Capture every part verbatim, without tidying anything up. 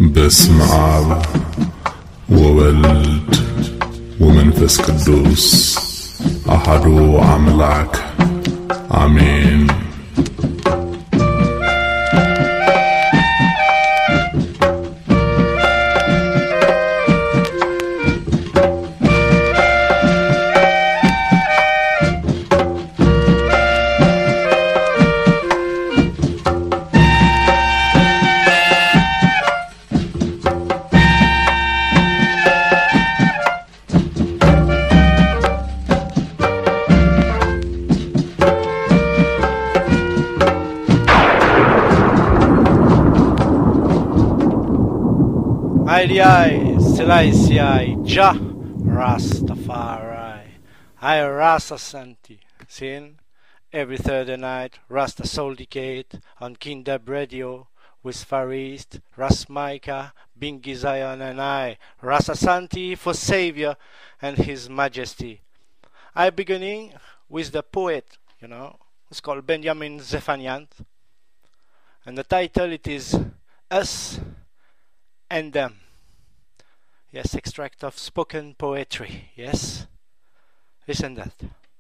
በስመ አብ ወወልድ ወመንፈስ ቅዱስ አሐዱ አምላክ አሜን። I Selassie Jah Rastafari. I Rasta Santi. Sin every Thursday night, Rasta Soul Decade on Kindab Radio with Farist, Ras Micah, Bingi Zion, and I, Rasta Santi for Savior and His Majesty. I beginning with the poet, you know, it's called Benjamin Zephaniah, and the title it is Us and Them. Yes, extract of spoken poetry. Yes, listen that.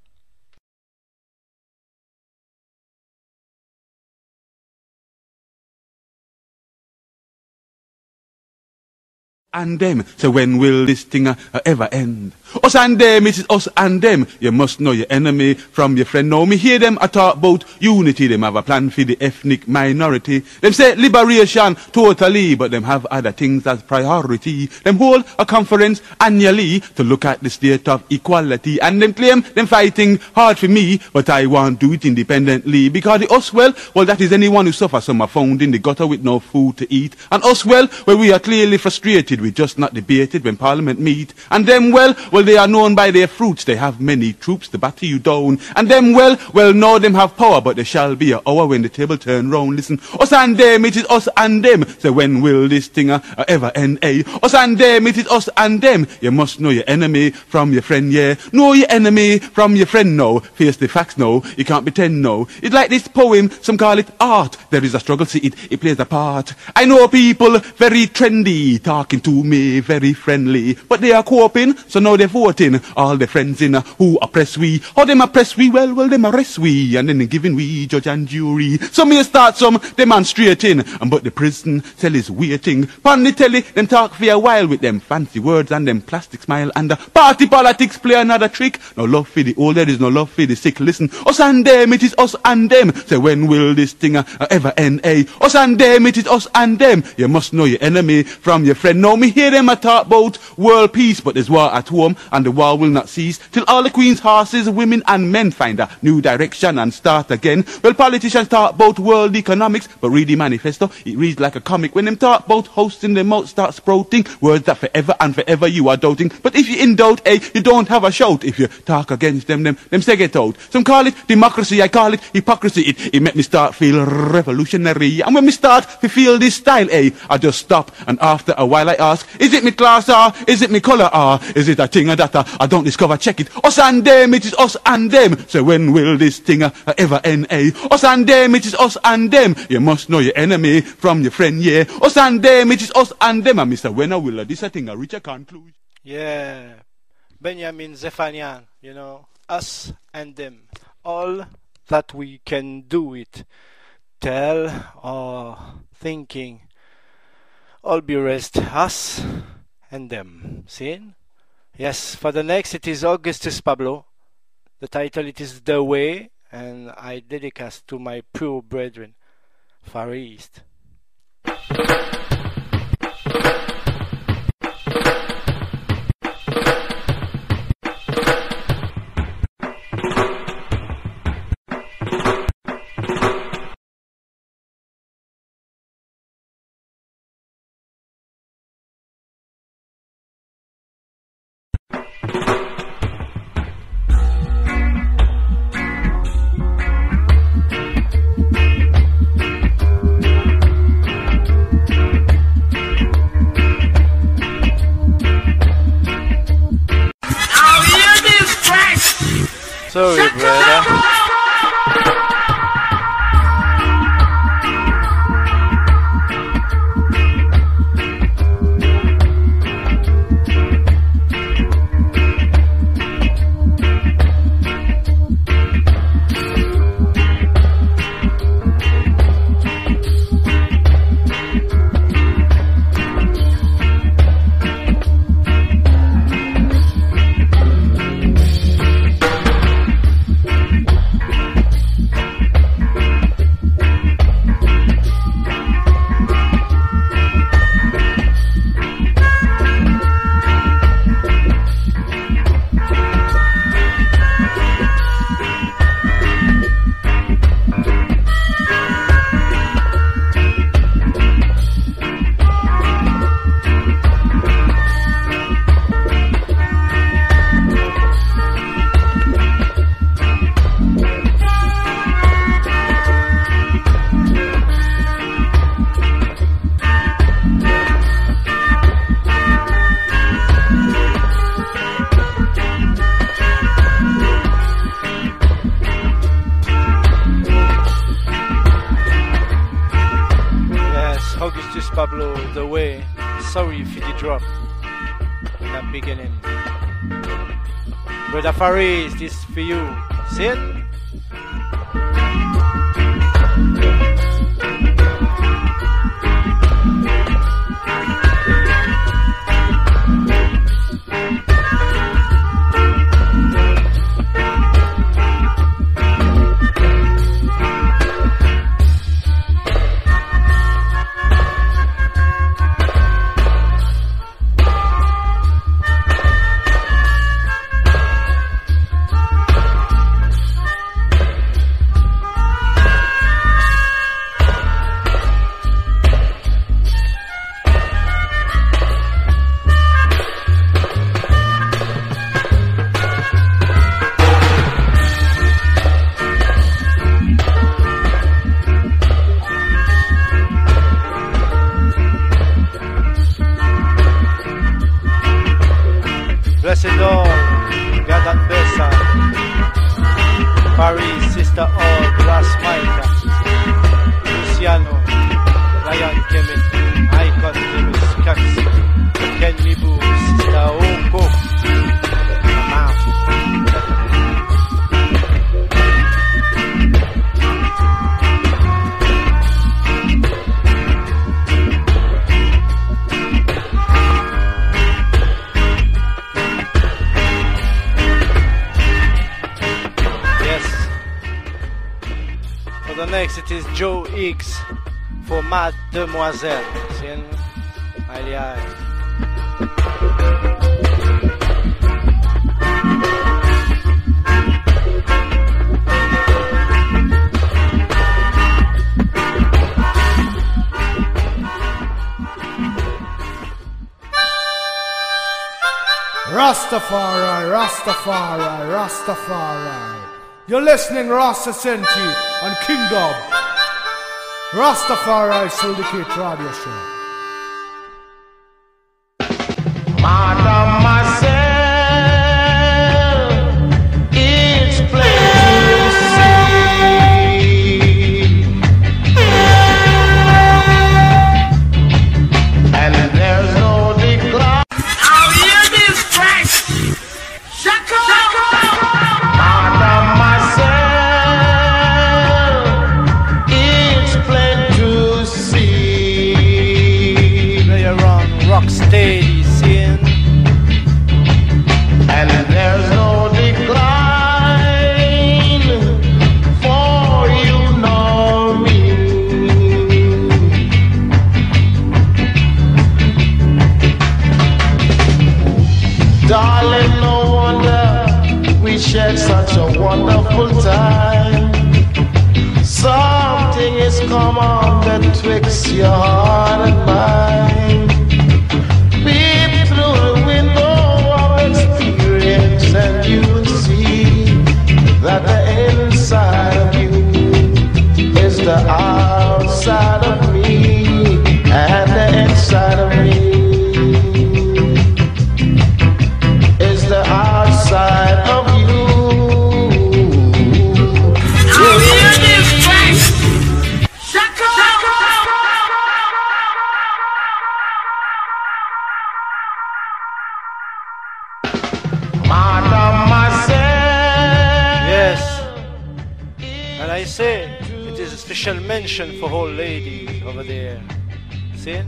And them, so when will this thing uh, ever end? Us and them, it is us and them. You must know your enemy from your friend. Now me hear them a talk about unity. Them have a plan for the ethnic minority. Them say liberation totally, but them have other things as priority. Them hold a conference annually to look at the state of equality. And them claim them fighting hard for me, but I want to do it independently. Because the us well, well that is anyone who suffers. Some are found in the gutter with no food to eat. And us well, well we are clearly frustrated. We just not debated when Parliament meet. And them well, well they are known by their fruits. They have many troops to batter you down. And them well, well know them have power, but there shall be an hour when the table turn round. Listen, us and them, it is us and them. So when will this thing uh, ever end? Eh? Us and them, it is us and them. You must know your enemy from your friend, yeah. Know your enemy from your friend, no. Face the facts, no. You can't pretend, no. It's like this poem, some call it art. There is a struggle, see it, it plays a part. I know people very trendy, talking to me very friendly, but they are coping, so now they're voting. All the friends in uh, who oppress we, how them oppress we, well, well, them arrest we, and then they giving we judge and jury. Some may start some demonstrating, and but the prison cell is waiting. Pon the telly, them talk for a while with them fancy words and them plastic smile, and the party politics play another trick. No love for the old, there is no love for the sick. Listen, us and them, it is us and them. Say when will this thing uh, ever end, eh? Us and them, it is us and them. You must know your enemy from your friend. Now me hear them a talk about world peace, but there's war at home, and the war will not cease till all the queen's horses, women and men find a new direction and start again. Well, politicians talk about world economics, but read the manifesto, it reads like a comic. When them talk about hosting, their mouth start sprouting words that forever and forever you are doubting. But if you in doubt, eh, you don't have a shout. If you talk against them, them, them say get out. Some call it democracy, I call it hypocrisy. It, it make me start feel revolutionary. And when me start to feel this style, eh, I just stop, and after a while I ask, is it me class or is it me colour or is it a thing or that uh, I don't discover? Check it. Us and them, it is us and them. So when will this thing uh, ever end, eh? Us and them, it is us and them. You must know your enemy from your friend, yeah. Us and them, it is us and them. And Mister When will uh, this a thing a reach a conclusion? Yeah, Benjamin Zephaniah, you know, us and them. All that we can do it, tell or thinking, all be rest us and them. See? Yes, for the next it is Augustus Pablo. The title it is The Way, and I dedicate to my pure brethren, Far East. Augustus Pablo, The Way, sorry for the drop in the beginning. Brother Faris, this is for you. Sin? Joe X for Mademoiselle. Sin? Aye, aye. Rastafari, Rastafari, Rastafari. You're listening Rasta Senti on Kingdom. Rastafari Syndicate Radio Show. Mademoiselle, it's plain to see, and there's no decline. I'll hear this track. Shut up, Mademoiselle, it's plain to see. Play around rock steady, sin. And there's no decline, for you know me. Darling, no wonder we shared such a wonderful time. Something is common betwixt your heart and mine. Peep through the window of experience and you'll see that the inside of you is the outside of me, and the inside of me is the outside of you. You hear this track? Shut up! Yes. And I say, it is a special mention for all ladies over there. Sin?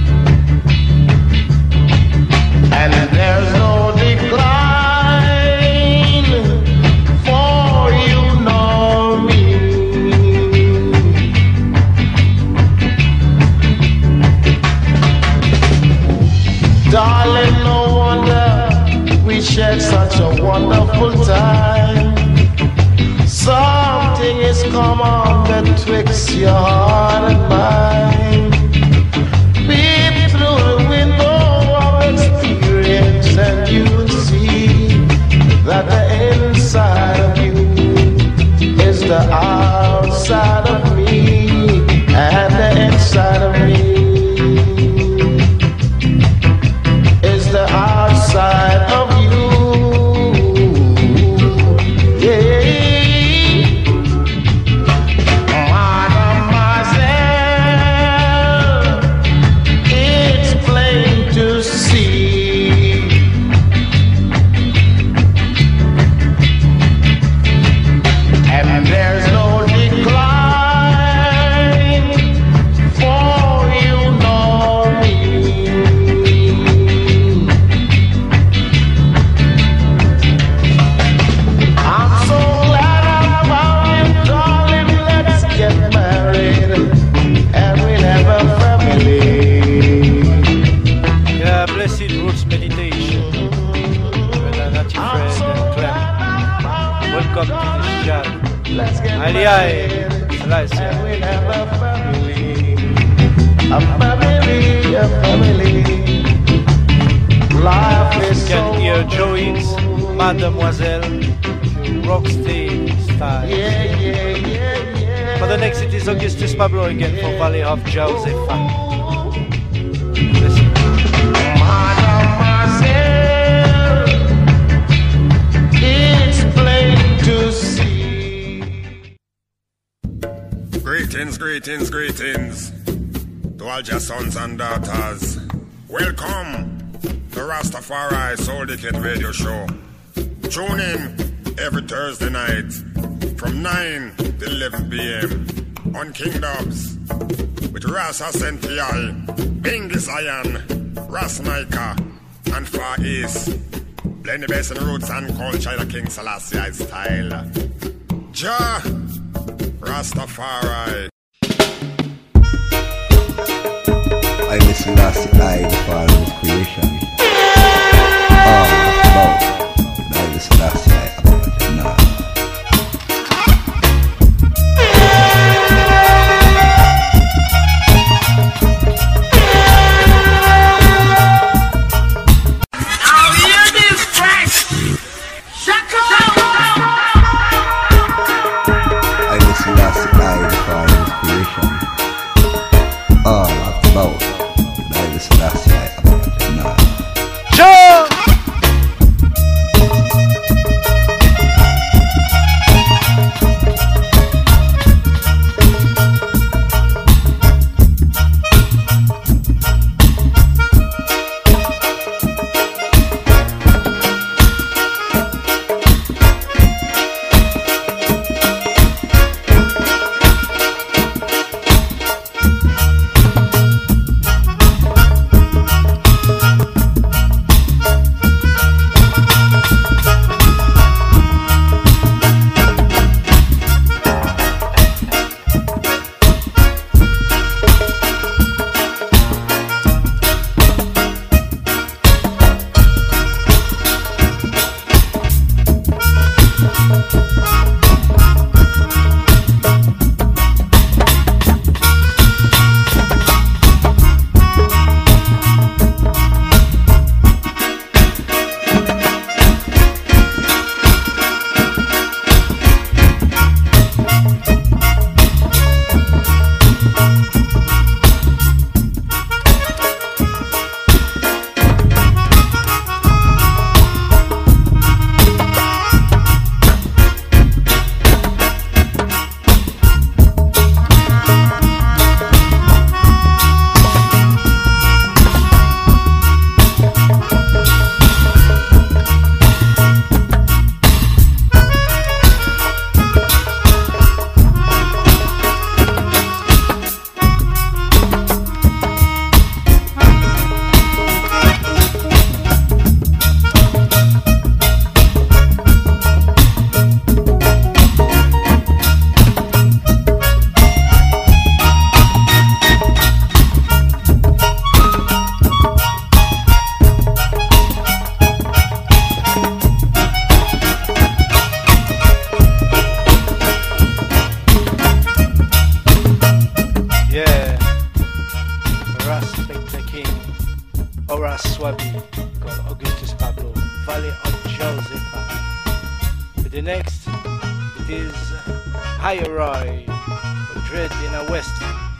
And there's no decline, for you know me. Darling, no wonder we shared such a wonderful time. Something is common betwixt your heart and mine. Peep through the window of experience and you'll see that the inside of you is the outside of me, and the inside of me is the outside of you. Yeah. Mademoiselle, Jai, Selassie. And we'll have a family, a family, a family. Life is You can so hear Joey's Mademoiselle, Rocksteady style. yeah, yeah, yeah, yeah. For the next it is Augustus Pablo again for Valley of Josepha. Listen. Mademoiselle, it's plain to see. Greetings, greetings, greetings to all your sons and daughters. Welcome to Rastafari Soul Decade Radio Show. Tune in every Thursday night from nine to eleven p m on King Dubs with Ras Ascential, Bingy Zion, Ras Micah, and Far East. Blend the bass and roots and culture, the King Selassie style. Ja Rastafari. I listen last night for his creation. All about. And I listen last night about it now. I listen last night for his creation. All about. And I listen last night about it now. Joe! The next, it is Higher Roy, Dread in a West.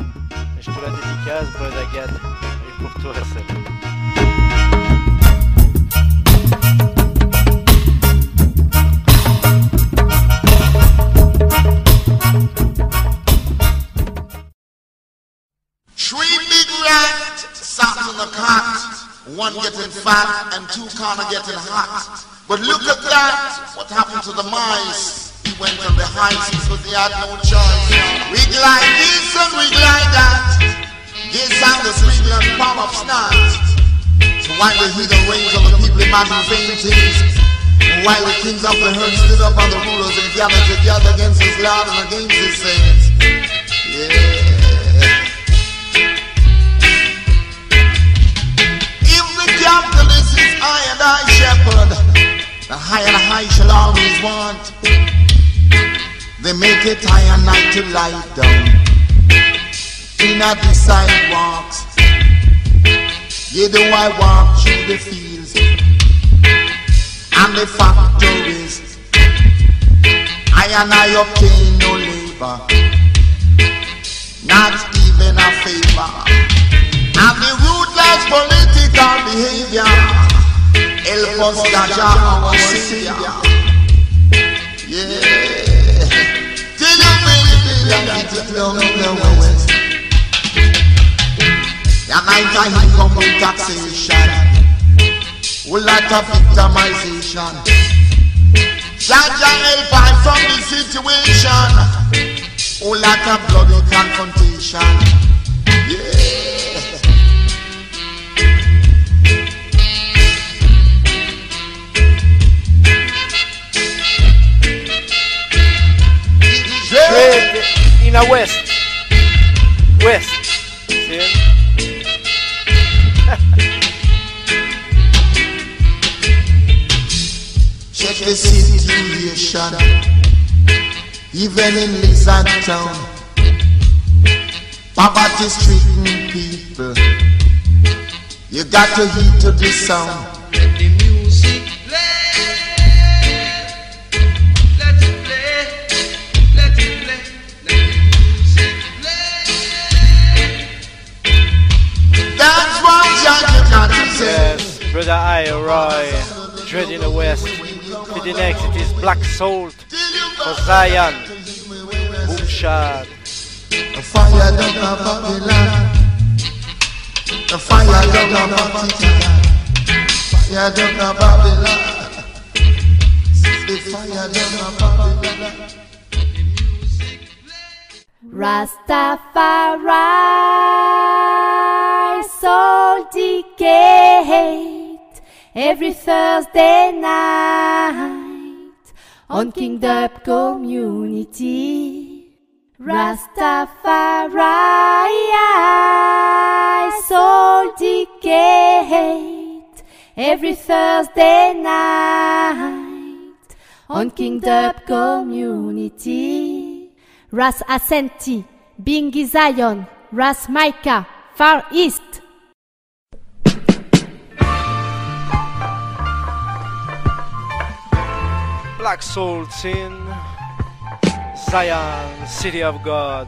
Je te la dédicace, Brother Gad, et pour toi, celle-là. Three big rat sat in the cot, one getting fat and two corner getting hot. But look at that, what happened to the mice? He went on the high seas because he had no choice. Wig like this and wig like that. This sound the sweet and palm of snot. So while the heathen reigns on the people imagine vain things, and while the kings of the herd stood up on the rulers and gathered together against his Lord and against his saints. Yeah. Capitalist is I and I shepherd. The high and high shall always want. They make make it high and night to lie down in a the sidewalks. Yeah, do I walk through the fields and the factories? I and I obtain no labor, not even a favor. And the ruthless political behavior help us gotcha our savior. Yeah, till you believe it and get it down in the west. And I can come with taxation, whole lot of victimization. Jaja help I from the situation, whole lot of bloody confrontation. Yeah. Trade in a west, west, see? Check the situation, even in Lizard Town, poverty stricken people. You got to heed to the sound. Let the music play. Let it play. Let it play. Let the music play. That's what you got to say. Yes, brother I, Roy, Dread in the West. For the next it is Black Salt for Zion, Boom Shot. The fire down of Babylon, the fire down of Babylon, fire down of Babylon, the fire down of Babylon. Rastafari Soul Decade every Thursday night on King Dub Community. Rastafari Soul Decade every Thursday night on King Dub Community. Ras Asenti, Bingi Zion, Ras Micah, Far East. Black Soul in Zion, City of God.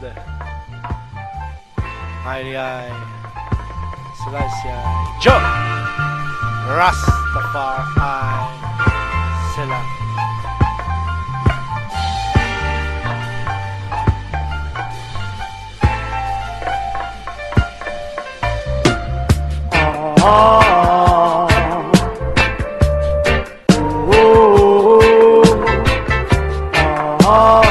Mighty Eye, Selassie, Joe, Rastafari, Selah. Oh, oh, oh,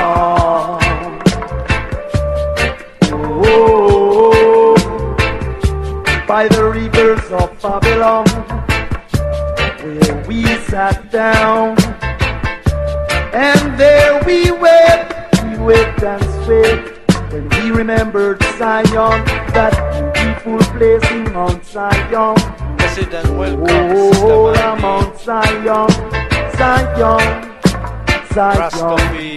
oh, by the rivers of Babylon, where we sat down, and there we wept, we wept and sweat, when we remembered Zion, that beautiful place in Mount Zion. Blessed and welcome, oh, Mount Zion, Zion, Zion. Rastafi,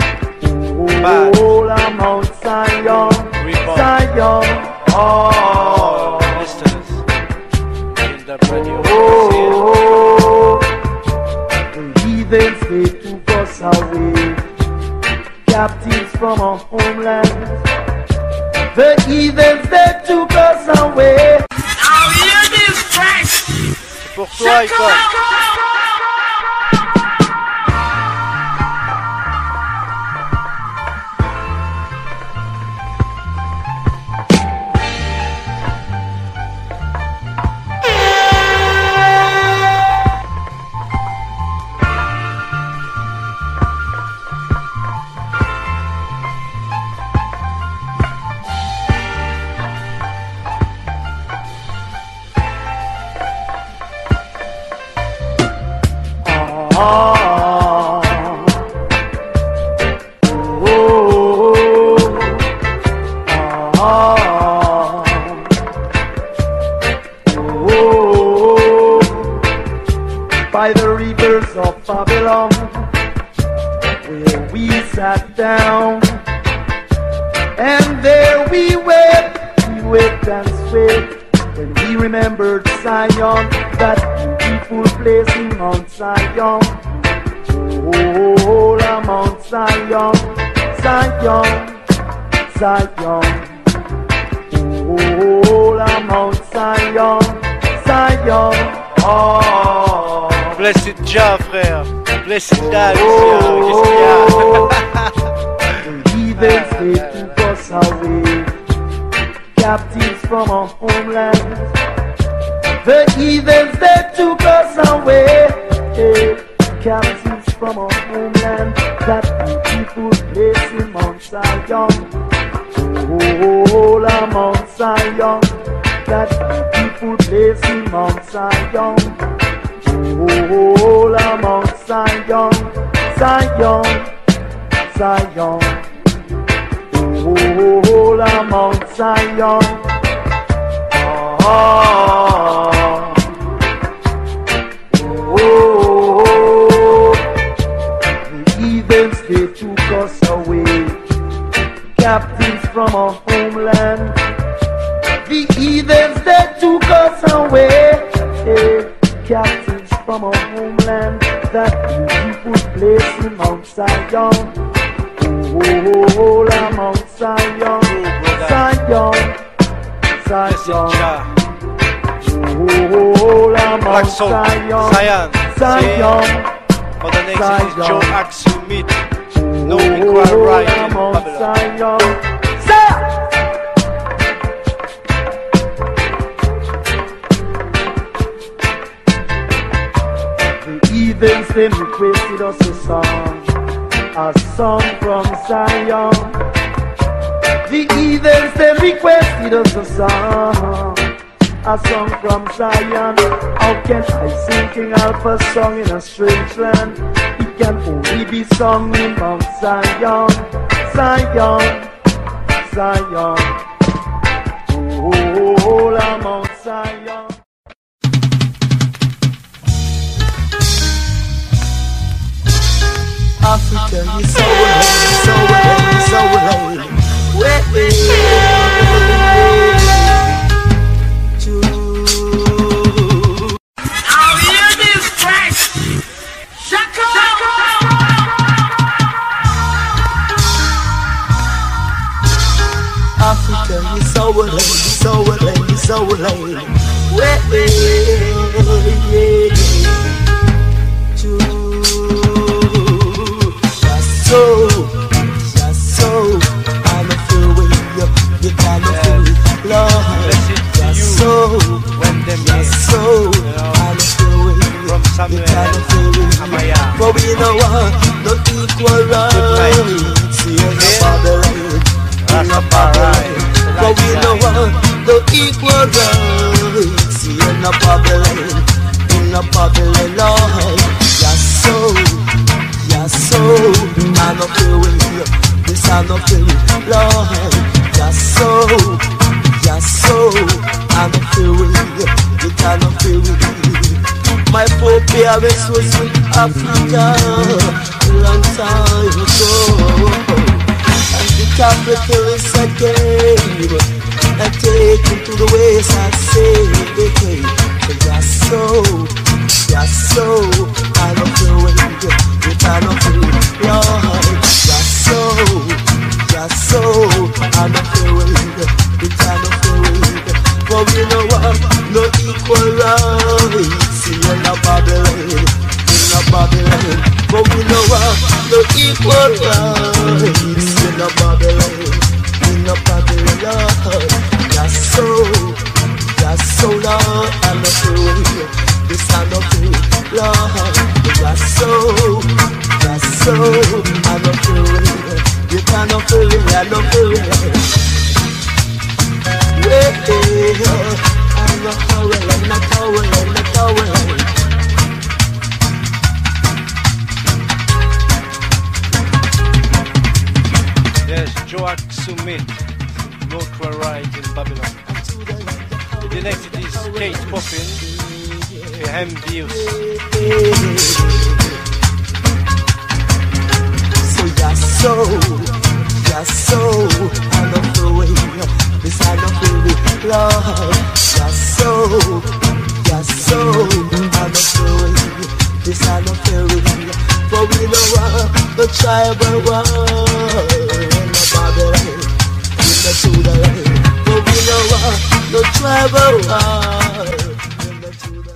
oh, Mount Zion, Zion. Oh, listeners, in the radio. Oh, the heathens they took us away, captives from our homeland. The heathens they took us away. Now hear this track. Pour toi, Icon. Oh, oh, oh, oh, by the rivers of Babylon, where we sat down, and there we wept, we wept and sweat when we remembered Zion, that beautiful place in Mount Zion. Oh, la Mount Zion, Zion, Zion. Oh, la Mount Zion, Zion. Oh. Blessed Jah, frère. Blessed Dad. Oh, the heathens, they took us away, captives from our homeland. The heathens, they took us away, hey, captives from our homeland. That beautiful place in Mount Zion. Oh, la Mount Zion. That beautiful place in Mount Zion. Oh, la Mount Zion. Zion, Zion. Oh, la Mount Zion. Oh, oh, the heathens, they took us away, captives from our homeland. The heathens, they took us away, hey, captives from our homeland. That beautiful place in Mount Zion. Oh, la Mount Zion, Zion, Zion. Oh, la Mount Zion, Zion. Zion. For the next is Joe Axumit. No equal right in Babylon. The heathens, them requested us a song, a song from Zion. The heathens, they requested us a song, a song from Zion. How can I sing King Alpha's song in a strange land? It can only be sung in Mount Zion, Zion, Zion. Oh, la Mount Zion. Africa, you so late, so late, so late. Wait, wait, I'll hear this track. Shaka, shaka. Africa, you so late, so late, so late. Wait, wait, So, just so, I'm a fool with you, you can't feel it, Lord. Just so, just so, I'm a fool with you, you can't feel it. But we know what, no equal rights, in a Babylon, in a Babylon. But we know what, no equal rights, in a Babylon, in a Babylon, Lord. Just so. So, I'm not feeling you, this I'm not feeling, Lord. Just so, just so, I'm not feeling you, you cannot feel me. My poor parents was in Africa a long time ago, and the capitalists again, and take me to the ways I say, just so, just so, I'm not feeling you. You cannot feel it, Lord. Just so, just so, I'm not feeling it. You cannot feel it. But we know what? No equal rights in a Babylon, in a Babylon. But we know what? No equal rights in a Babylon, in a Babylon, Lord. Just so, just so, Lord, I'm not feeling it. This I'm not feeling, Lord. Just so, just so, I'm not feeling it. You cannot feel it, I don't feel it. Yeah, I'm not howling, I'm not howling, I'm not howling. Yes, Joak Sumit, local right in Babylon. The next it is Kate Poppin, Hem Views. Just so, just so, I love the way this I love the Lord. Just so, just so, I love the way this I love the way. For we know uh, the tribal war in the Babylon, in the Judah. For we know uh, the tribal war in the Judah.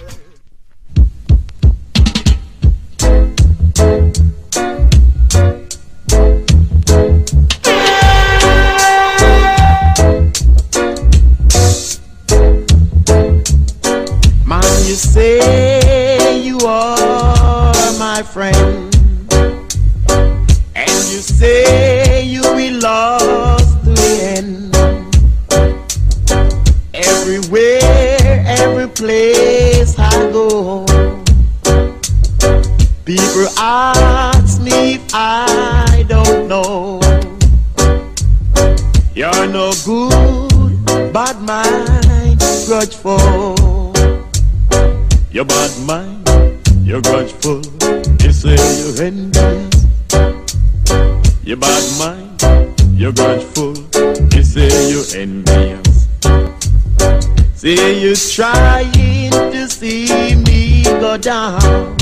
You say you are my friend, and you say you will lost to the end. Everywhere, every place I go, people ask me if I don't know. You're no good, bad mind, grudgeful. You're bad mind, you're grudgeful, you say you're envious. You're bad mind, you're grudgeful, you say you're envious. Say you're trying to see me go down,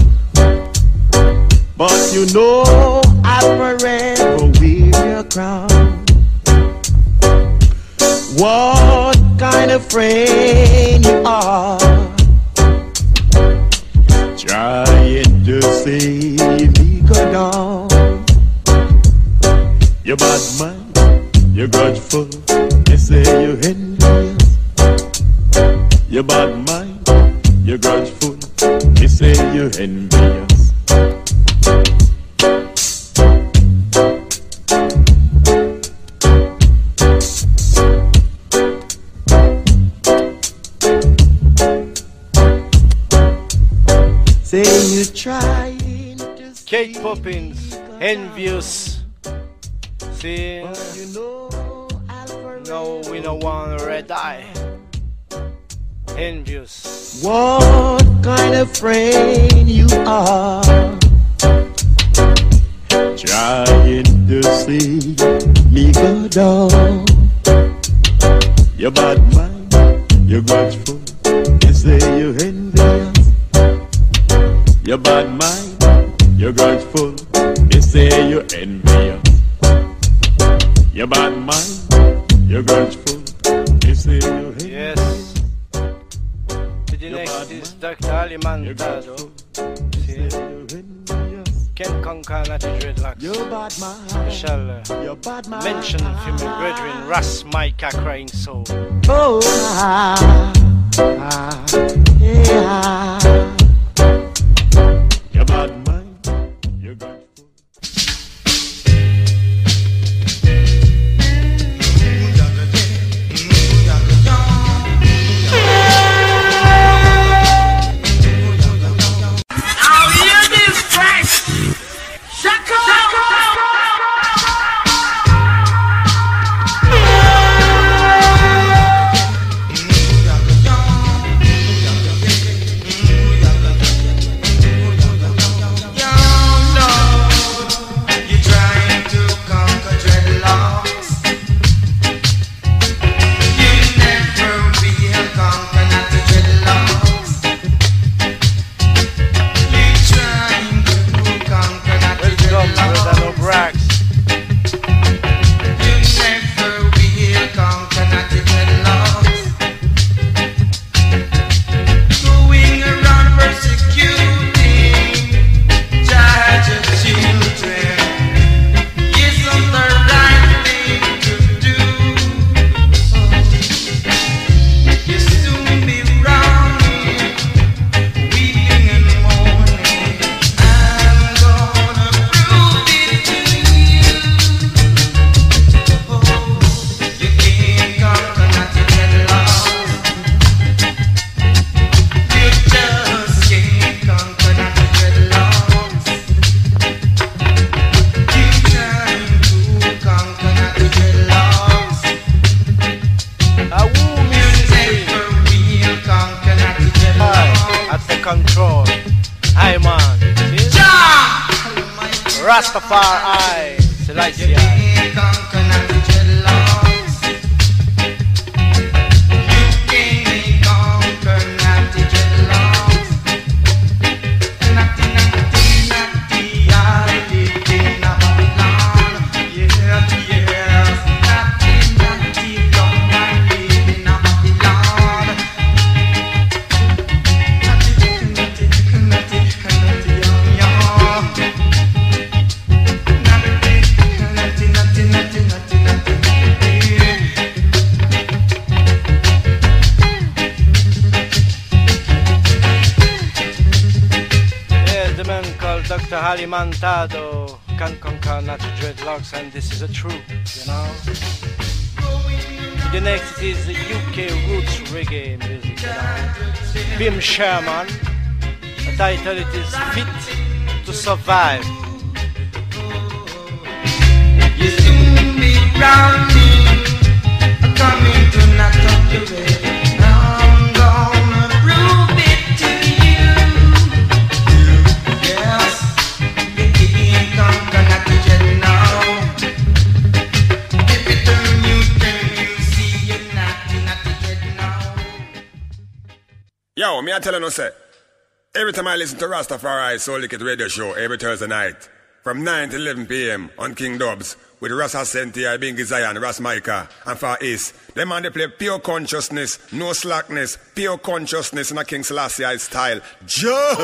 but you know I'll forever wear your crown. What kind of friend you are, trying to see me go down. You're bad mind, you're grudgeful, you say you're envious. You're bad mind, you're grudgeful, you say you're envious. Say you trying to see Kate Poppins, envious. See, you know no, we don't want a red eye. Envious. What kind of friend you are, trying to see me go down. You're bad mind, you're grudgeful, you say you're envious. You're bad mind, you're grudgeful, you say you're envious. You're bad mind, you're grudgeful, you say you're envious. Yes. The next is Doctor Alimantado. Ken Conquer not the dreadlocks. We shall uh, mention for my brethren Ras Micah crying soul. Oh, ah, ah, yeah. You're bad mind, you're grudgeful. Rastafari. Selassie. Alimentado can conquer not dreadlocks, and this is a truth, you know. The next is the U K roots reggae music, you know. Bim Sherman, the title it is Fit to Survive. You soon be round me, coming to knock up your way. I'm gonna prove it to you. Yes. Yo, me I tell you no say, every time I listen to Rastafari Soul Liquid Radio Show every Thursday night, from nine to eleven p m on King Dubs, with Ras Ascenti, Bingy Zion, Ras Micah, and Far East, them man they play pure consciousness, no slackness, pure consciousness in a King Selassie style. Joe!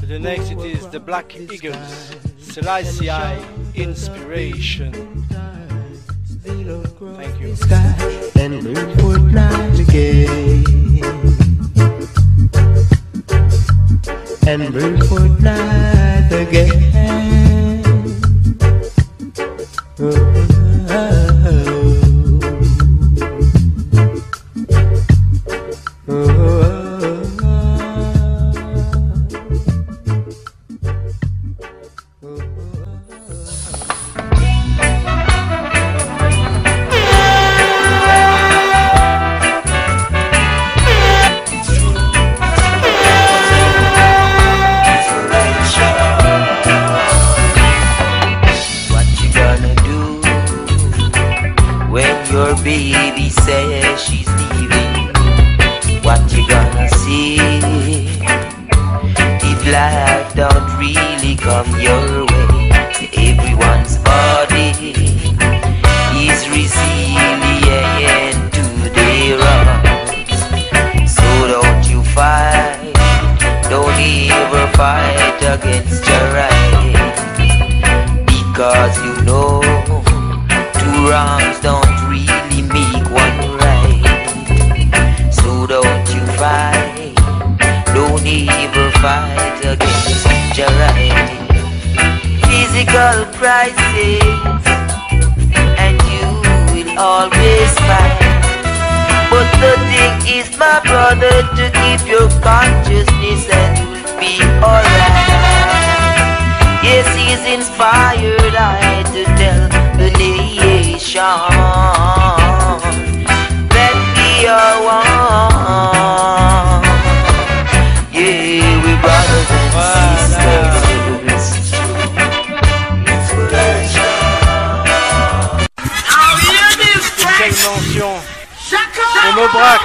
The next it is the Black Eagles, Selassie Inspiration. Thank you. And bring forth light again. And bring forth light again. Oh, oh, oh. Baby says she's leaving. What you gonna see if life don't really come your way? Everyone's body is resilient to their wrongs. So don't you fight, don't ever fight against your right, because you know two wrongs don't really make one right. So don't you fight, don't ever fight against your right. Physical crisis, and you will always fight. But the thing is, my brother, to keep your consciousness and you'll be alright. Yes, he's inspired I to tell the nation that we are one. Yeah, we're brothers and sisters. Quelle mention Homo Brax.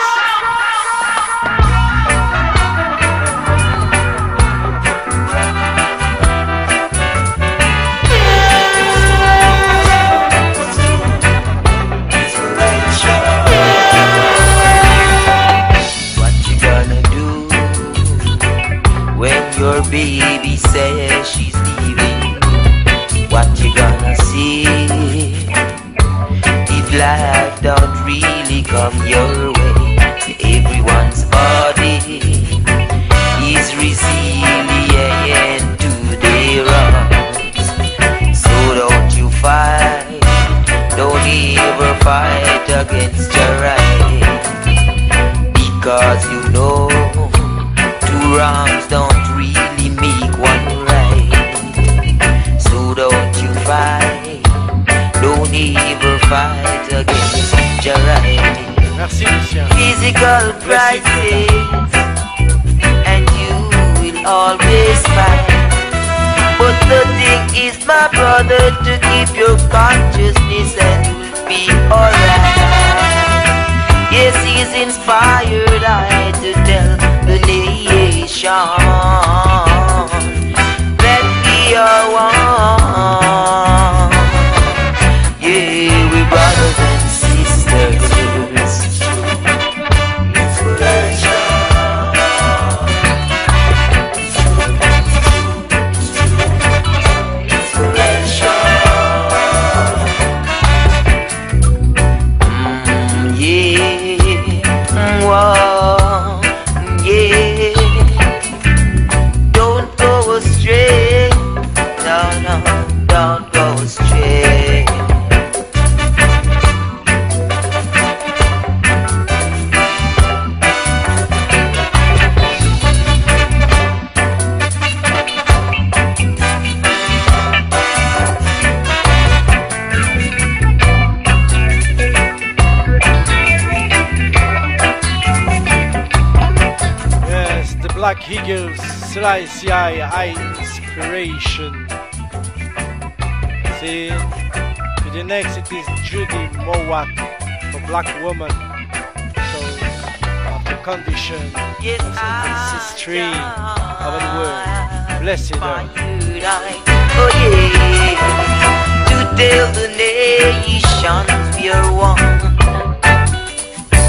Your baby says she's leaving. What you gonna see if life don't really come your way? Everyone's body is resilient to their wrongs. So don't you fight, don't ever fight against your right, because you know two wrongs don't really make one right. So don't you fight, don't ever fight against your right. Merci, Lucien. Physical crisis, and you will always fight. But the thing is, my brother, to keep your consciousness and you'll be alright. Yes, he's inspired I to tell the nation that we are one. Yeah, we're brothers and sisters. Mm, yeah, wow, yeah. Don't go astray, no, no, don't go astray. Yes, the Black Eagles, Selassie Inspiration. See, to the next it is Judy Mowat for Black Woman, because of the condition Yes, of ancestry of the world. Blessed her. Oh yeah, to tell the nations we are one.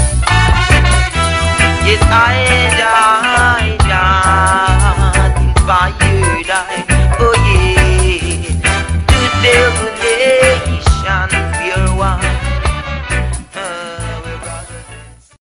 Yes, I and I, inspired I, oh yeah, to the nation fear one. Uh, we're brothers and sisters.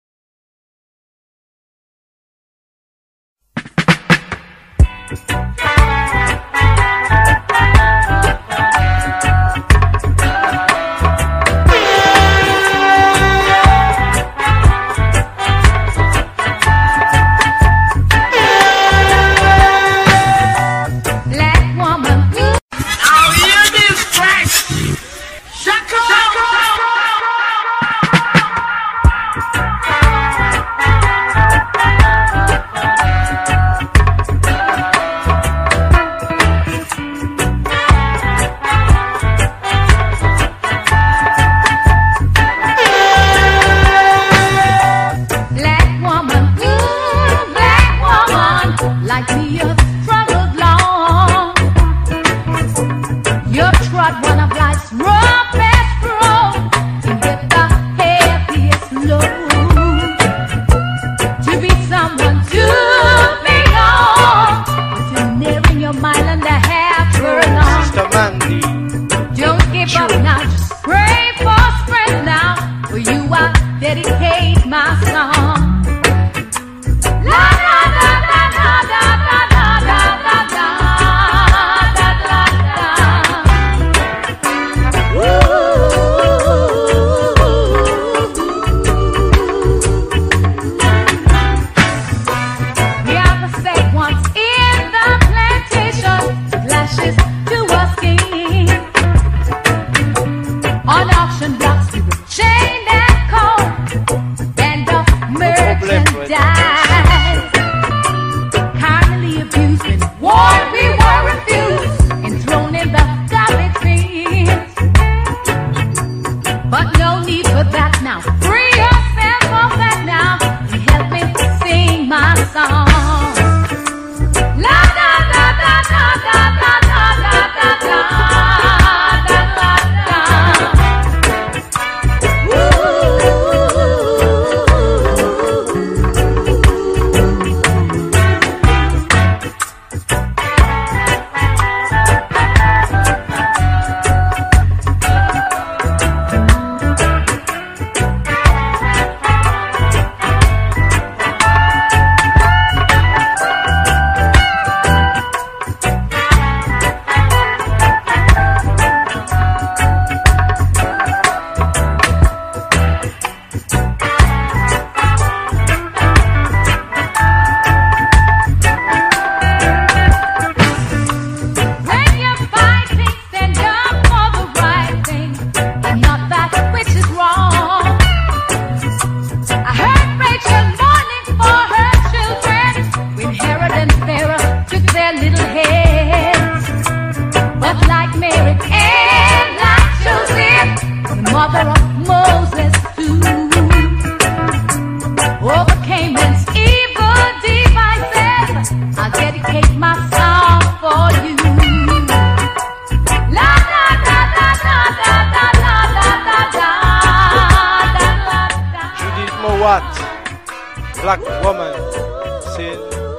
Black woman sin.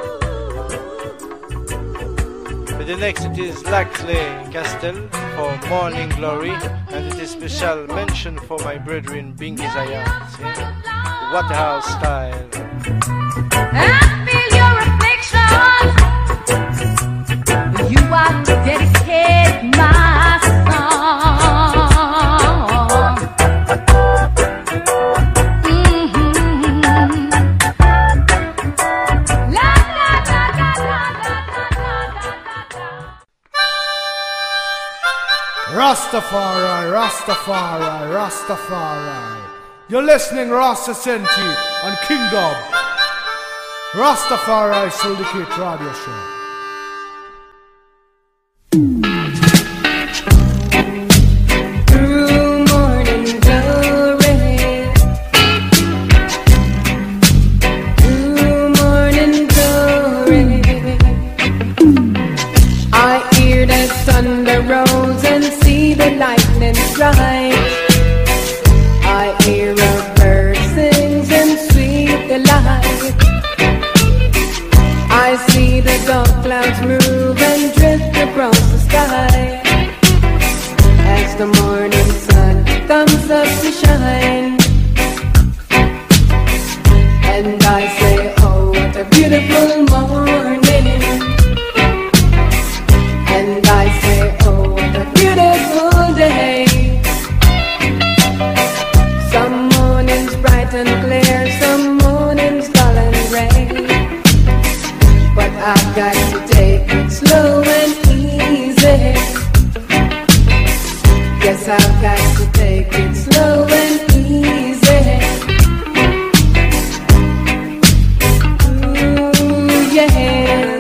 But the next it is Lackley Castle for Morning Glory, and it is special mention for my brethren Bingy Zion sin. Waterhouse style. I feel your affliction. You are to dedicate my song. Rastafari, Rastafari, Rastafari. You're listening Rasta Senti on Kingdom. Rastafari Syndicate Radio Show. Through morning glory, through morning glory, I hear the thunder rolls and see the lightning strike. I hear a bird sings in sweet delight. I see the dark clouds take it slow and easy. Ooh, yeah.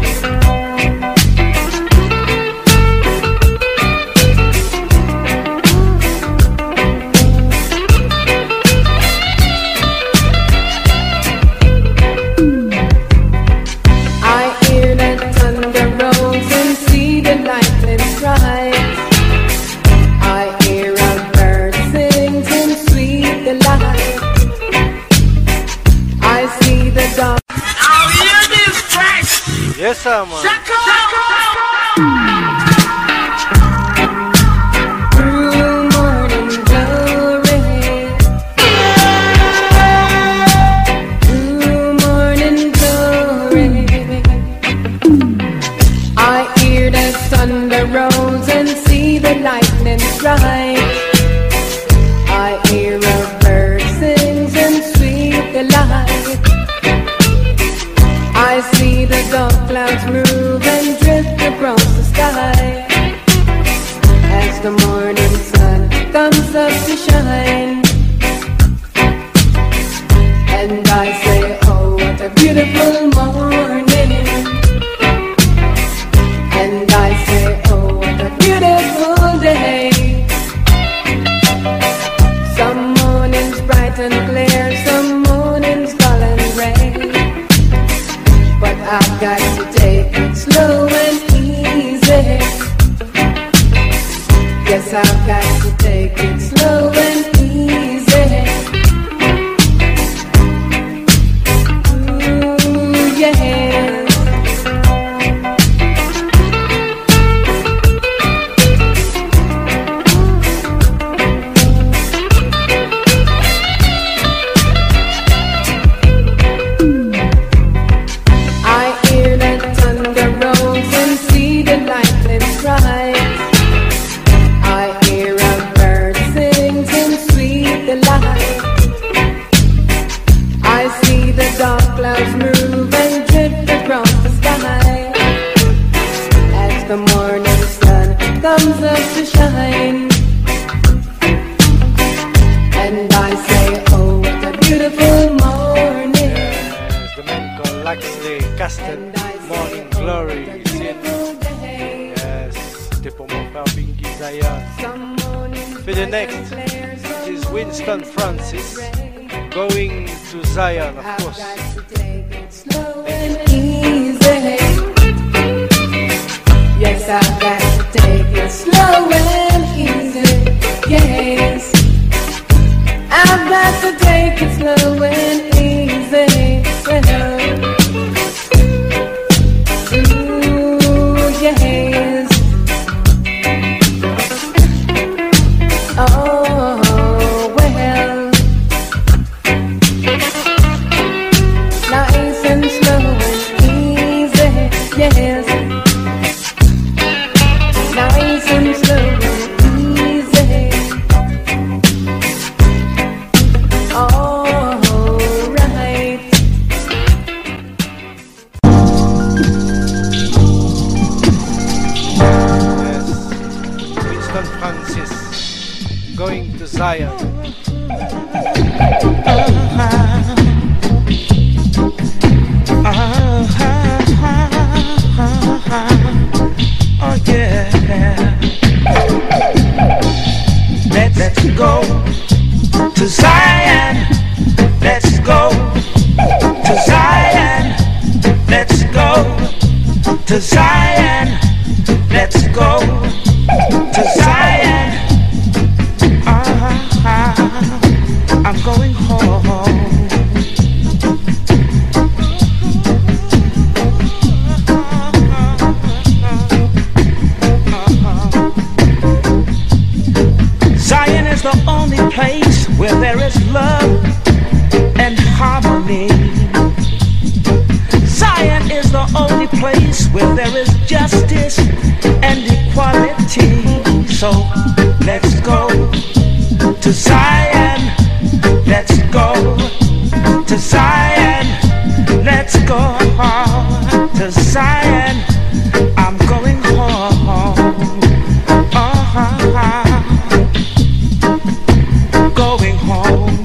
Yes, sir, man. Through morning glory, through morning glory, I hear the thunder rolls and see the lightning strike. I hear a bird sings and sweet delight. I see the dark clouds move and drift across the sky as the morning sun comes up to shine. And I say, oh, what a beautiful morning. And I say, oh, what a beautiful day. Some mornings bright and clear, some mornings dull and gray. But I've got to take it slow and easy. Yes, I've got to take it slow and easy. Ooh, yeah. Comes up to shine, and I say, oh, what a beautiful morning. Yes, the man called Laxley Castle Morning Glory is in. Yes, c'était pour mon frère Bingy Zion. For the next, it is Winston Francis going to Zion, of course. And easy. Yes, I've got to take it slow and easy. Yes, I've got to take it slow and easy. Ooh, yes. Oh, well. Nice and slow and easy. Yes. Nice and slow and easy. All right. Yes, Winston Francis going to Zion. Oh yeah. Let's, let's go to Zion. Let's go to Zion. Let's go to Zion. Let's go to Zion. Uh-huh. I'm going home. Zion is the only place where there is love and harmony. Zion is the only place where there is justice and equality. So let's go to Zion. Let's go to Zion. Let's go to Zion. I'm going home. Uh-huh. going home.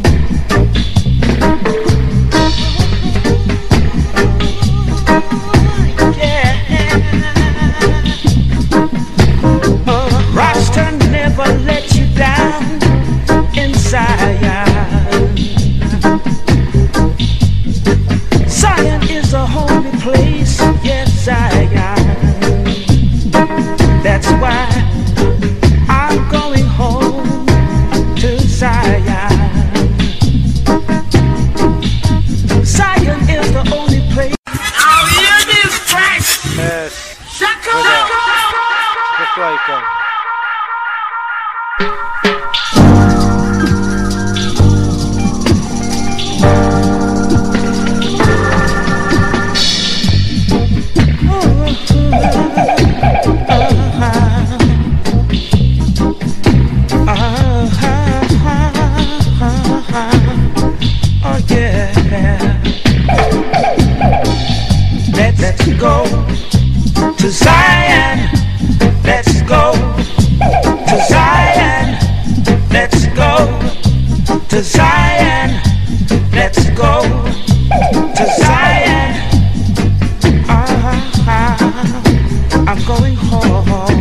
Rasta never let you down in Zion. Zion is a holy place, yes, Zion. That's why I'm going home to Zion. Zion is the only place. I'll hear this track. Yes. Shaka. Just welcome. Oh yeah. Let's go to Zion. Let's go to Zion. Let's go to Zion. Let's go to Zion. Uh-huh. I'm going home.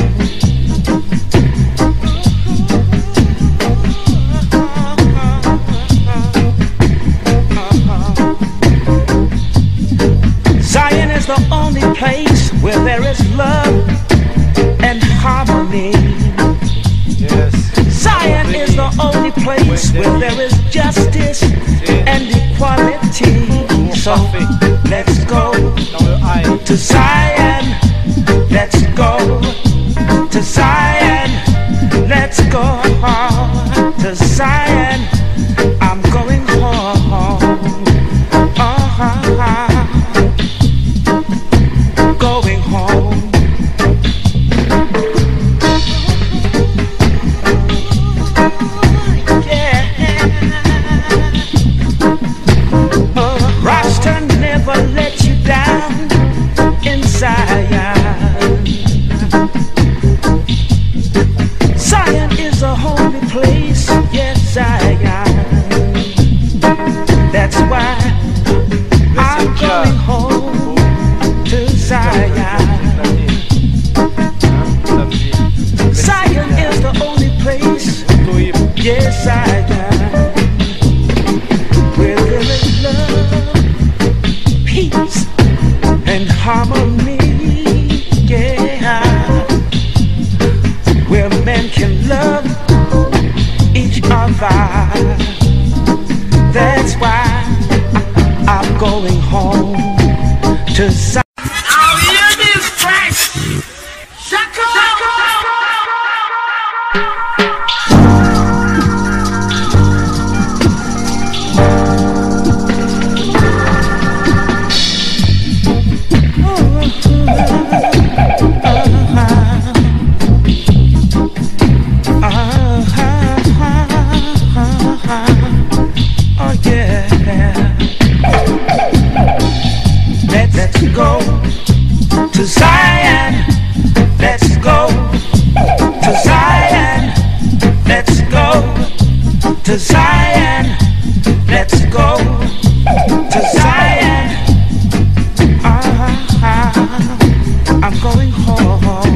Zion is the only place where there is love and harmony. Yes. Zion is the only place where there is justice and equality. So let's go to Zion. Let's go to Zion. Let's go to Zion. I'm going home. Uh-huh. Going home. Yeah. Uh, Rasta never let you down in Zion. Zion is a holy place, yes, Zion. That's why I'm going home to Zion. Zion is the only place, yes, Zion, where there is love, peace, and harmony, yeah, where men can love each other. That's why I'm going home to Zion. I'll hear this track. Shaka. Oh yeah. Let's go to Zion. Let's go to Zion. Let's go to Zion. Let's go to Zion. Uh-huh. I'm going home.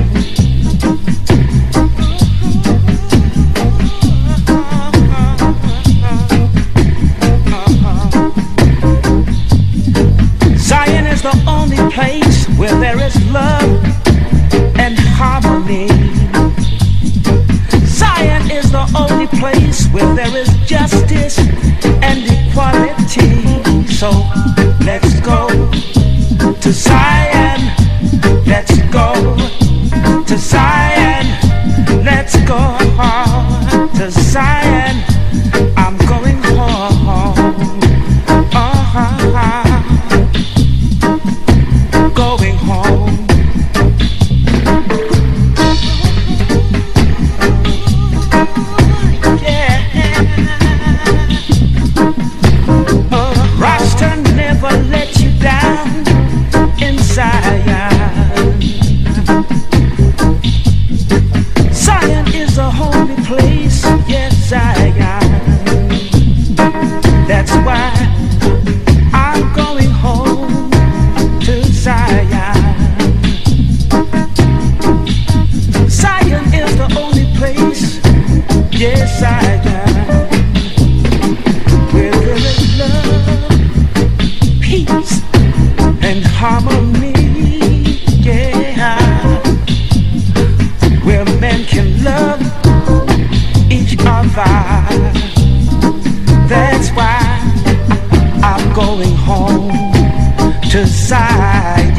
Zion is the only place where there is love and harmony. Zion is the only place where there is justice and equality. So let's go to Zion. Let's go to Zion. Let's go to Zion. I'm going home. Uh-huh. Going home. Yeah. Uh, Rasta never let you down in Zion. Zion is a holy place, yes, Yes, I got where there is love, peace, and harmony. Yeah, where men can love each other. That's why I'm going home to Zion.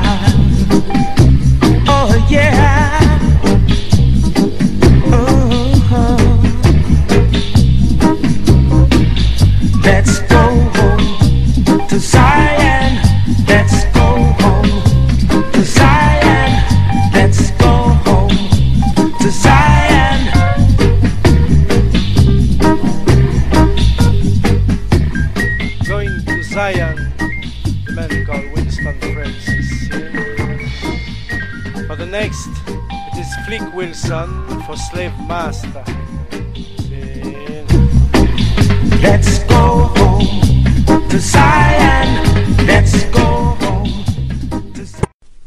Oh yeah. Let's go home to Zion. Let's go home to Zion. Let's go home to Zion. Going to Zion, the man called Winston Francis here. For the next, it is Flick Wilson for Slave Master. Let's go home to Zion. Let's go home to Zion.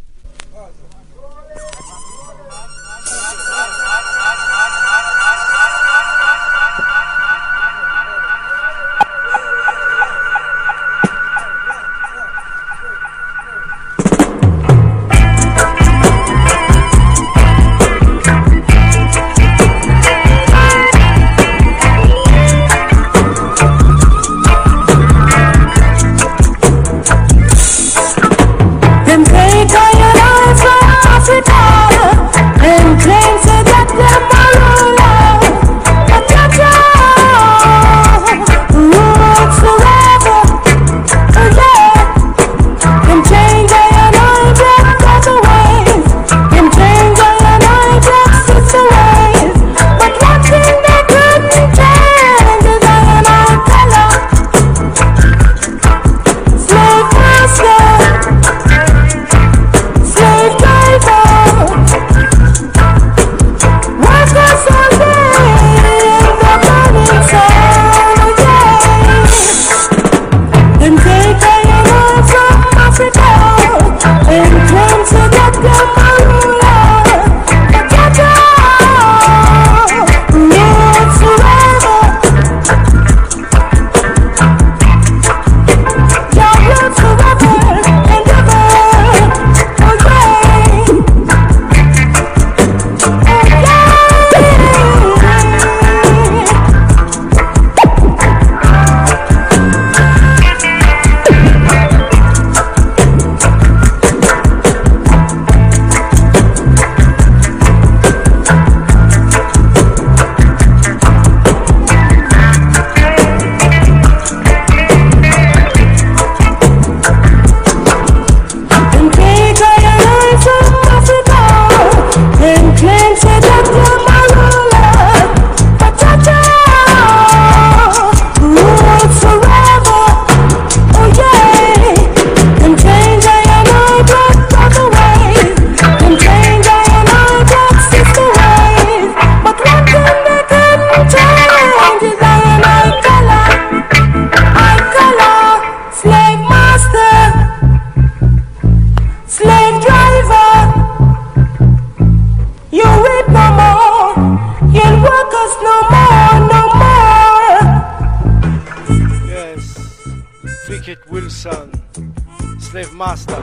Slave Master,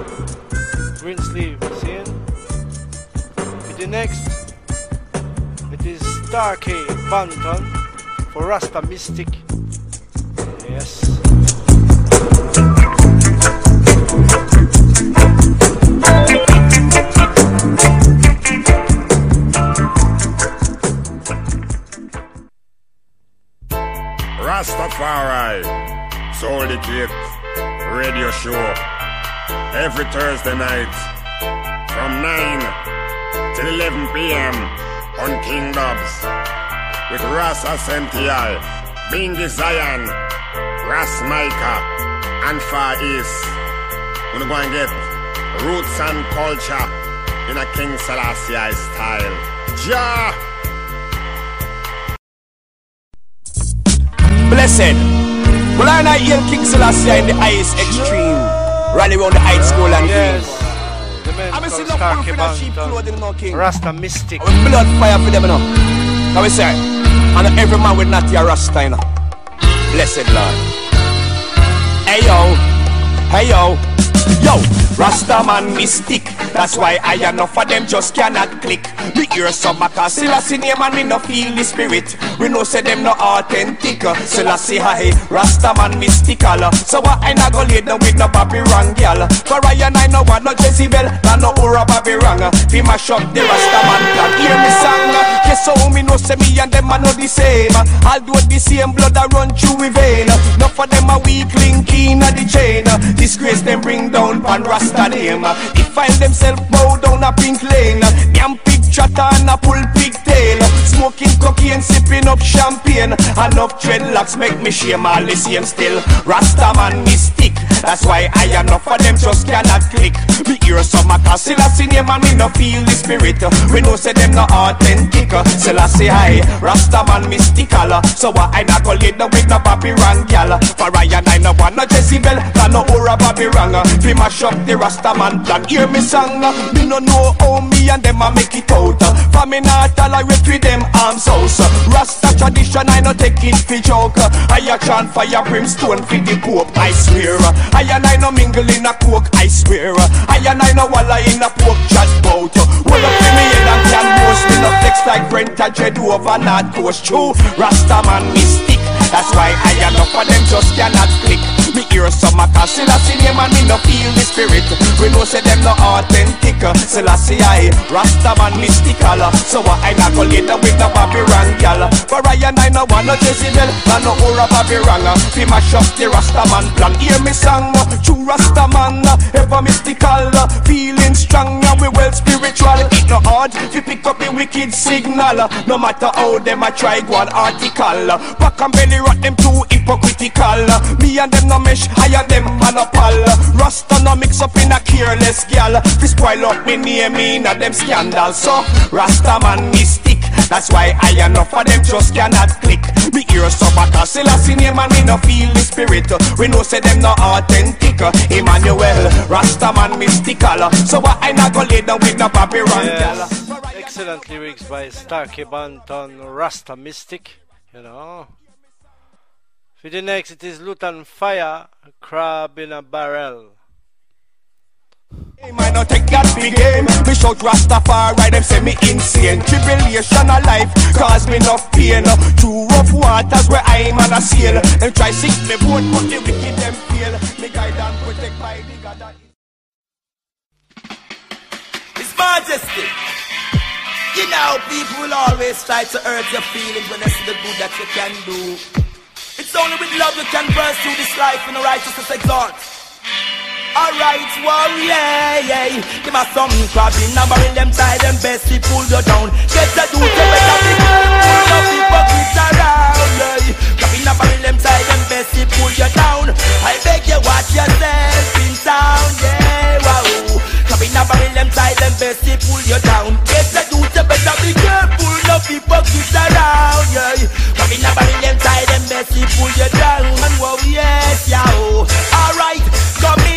green sleeve, seeing? With the next, it is Starkey Banton for Rasta Mystic. Yes. Rastafari, Soul Decade Radio Show. Every Thursday night from nine till eleven p m on King Dubs with Ras Ascentii, Bingy Zion, Ras Micah, and Far East. We're going to get roots and culture in a King Selassie style. Ja! Blessed. Well, I not hear King Selassie in the highest extreme. Rally around the high school and yes. The men called Starkey Banton, Rasta Mystic. Blood fire for them now. How we say? And every man with not your Rasta, you know. Blessed Lord. Hey yo, hey yo, yo, Rasta man mystic. That's why I enough of them just cannot click. Me hear some cause Selassie name and me no feel the spirit. We know say them no authentic. Selassie high, Rasta man mystical. So why I not go lay down with no Bobby wrong gal. For I and I no want no Jezebel, and no Ura Bobby wrong. Be mash up the Rasta man plan. Hear me song. Yes so me know say me and them are not the same. Although the same blood a run through we vein. Enough for them a weak link in the chain. Disgrace them bring down pan Rasta name. If find themselves bow down a pink lane. Damn pig chatter and a pull pigtail. Smoking cocaine, sipping up champagne. Enough dreadlocks make me shame all the same still. Rasta man mystic. That's why I enough of them just cannot click. Me hear some a cause Selassie name and me no feel the spirit. We know say them no authentic. Selassie high, Rasta man mystical. So why I not go lay down with no Bobby wrong gal. For I and I no want no Jezebel, and no Ura Bobby wrong. We mash up the Rasta man plan. Hear me song. Me no know how me and them a make it out. For me not tolerate with them arms house. Rasta tradition I no take it for joke. I a chant fire brimstone for the Pope. I swear. I and I no mingle in a coke. I swear. I and I no walla in a pork chat bout. Hold up to me head and can roast me no flex like Brent a dread over North Coast. True Rasta man mystic. That's why I enough of them just cannot click. Me hear some a cause Selassie name and me no feel the spirit. We know say them no authentic. Selassie I, Rasta man mystical. So I not go later with no Bobby wrong gal. For I and I no want no Jezebel, and no Ura Bobby wrong. We mash up the Rasta man plan. Hear me song, true Rasta man, ever mystical. Feeling strong and we well spiritual. It no hard to pick up the wicked signal. No matter how them a try go an article. Back and belly rot them too hypocritical. Me and them no mesh, I and them man a pal. Rasta no mix up in a careless gal. Fi spoil up me name in a them scandal. So Rasta man mystic. That's why I enough of them just cannot click. Me hear some a cause Selassie name and me no feel the spirit. We know say them no authentic. Emmanuel, Rasta man mystical. So why I not go lay down with no Bobby wrong gal. Excellent lyrics by Starkey Banton, Rasta Mystic, you know. For the next it is Lutan Fire, Crab in a Barrel. I might not take that big game. Me shout Rastafari, them say me insane. Tribulation of life cause me enough pain. Through rough waters where I'm on a sail. Them try sink me boat but the wicked them fail. Me guide and protect by the God that is His Majesty. You know people will always try to hurt your feelings when they see the good that you can do. It's only with love you can pursue this life in the righteousness exalt. Alright, well, yeah, yeah. Give us some crab in a barrel, them tie them best, he pull you down. Get the dude, you better be careful, no people quit around, yeah. Crab in a barrel, them tie them best, he pull you down. I beg you watch yourself in town, yeah, wow. Crab in a barrel, them tie them best, he pull you down. Get the dude, you better be careful, no people quit around, yeah. Crab in a barrel, them tie them best, he pull you down. And wow, yes, yeah, oh. Alright, come in.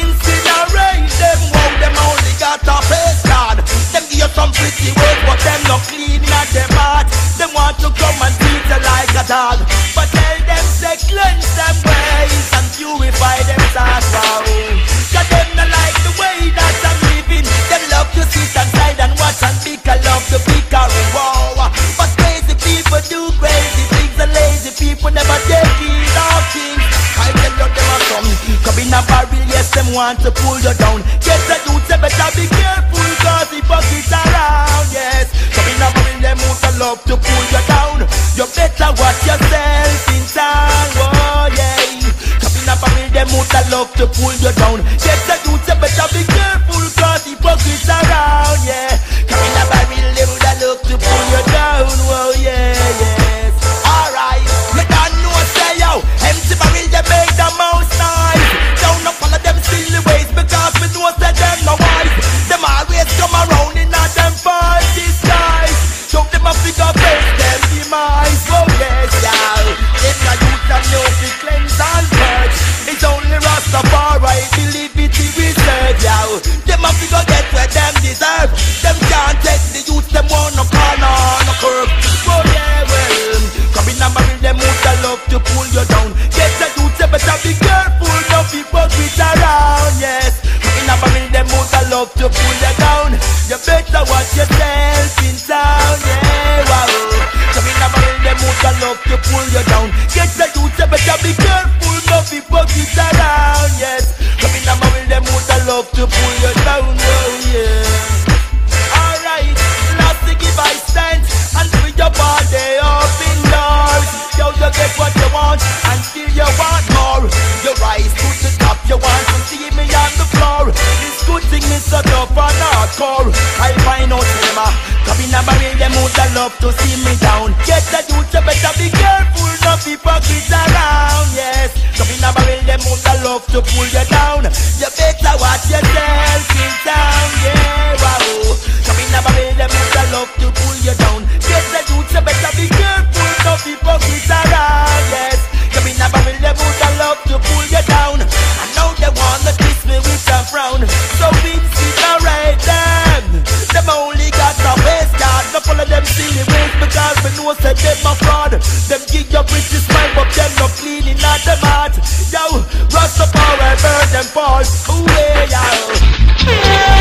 Them wow, them only got a face card. Them give you some pretty words, but them not clean at them heart. Them want to come and treat you like a dog, but tell them say cleanse them ways and purify them thoughts. Wow, cause them not like the way that I'm living. Them love to sit inside and watch and pick a love to pick a wow. But crazy people do crazy things, and lazy people never take it off things. I tell you them are come, come in a barrel, yes, them want to pull you down. Get the dudes, they better be careful, cause the buckets around, yes. Come in a barrel, them who love to pull you down. You better watch yourself in town, oh yeah. Come in a barrel, them who love to pull you down. Get the dudes, they better be careful, cause the buckets around, yeah. Come in a barrel, them who love to pull you down, oh yeah, yes. Alright, you don't know, say yo, empty barrel, they make the most noise. Don't not follow them silly ways, because we know that them no wise. Them always come around in a them parties guys. So them a figure face them demise. Oh yes, y'all. Them a youth that know to cleanse and purge. It's only Rastafari, believe it, we research, y'all. Them a figure get where them deserve. pull you down. Get the youth, you better be careful, no people get around, yes. Come in and will them would love to pull you down, oh yeah. Alright, last to give I stand and free your body up indoors. Yo, you get what you want and still you want more. You rise to the top, you want to see me on the floor. This good thing me set up on hardcore. I find out cinema. Come in and marry them would love to see me down. Get the youth, you better be careful, no people get around, yes. Come in and marry them would love to pull you down. You better watch yourself in town, yeah, wow. Come in and marry them would love to pull you down. Get the youth, you better be careful, no people get around, yes. Come in and marry them would love to pull you down. I know they wanna kiss me with a frown, so it's alright them. Them only got a waste card, no follow them silly ways because we know say them a fraud. Them give your pretty smile but them no cleaning at them heart. Yo, Rastafari burn them falls. Ooh yeah,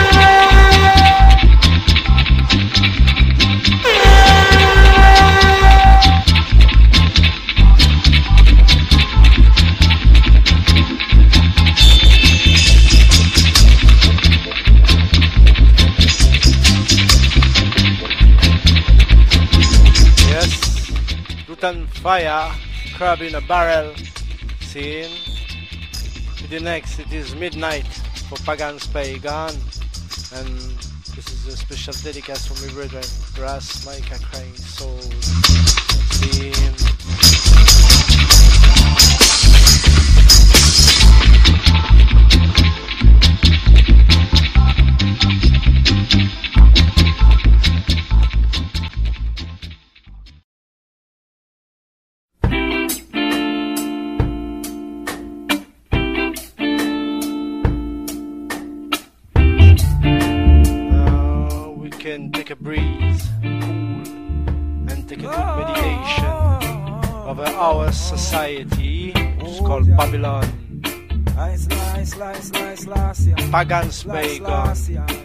On fire, crab in a barrel, scene. The next, it is midnight for Pagan's Pagan, and this is a special dedication for my brethren, Ras Micah Crying Soul, scene. Take a breeze, cool, and take a good meditation of our society, which is called Babylon. Pagan's Pagan.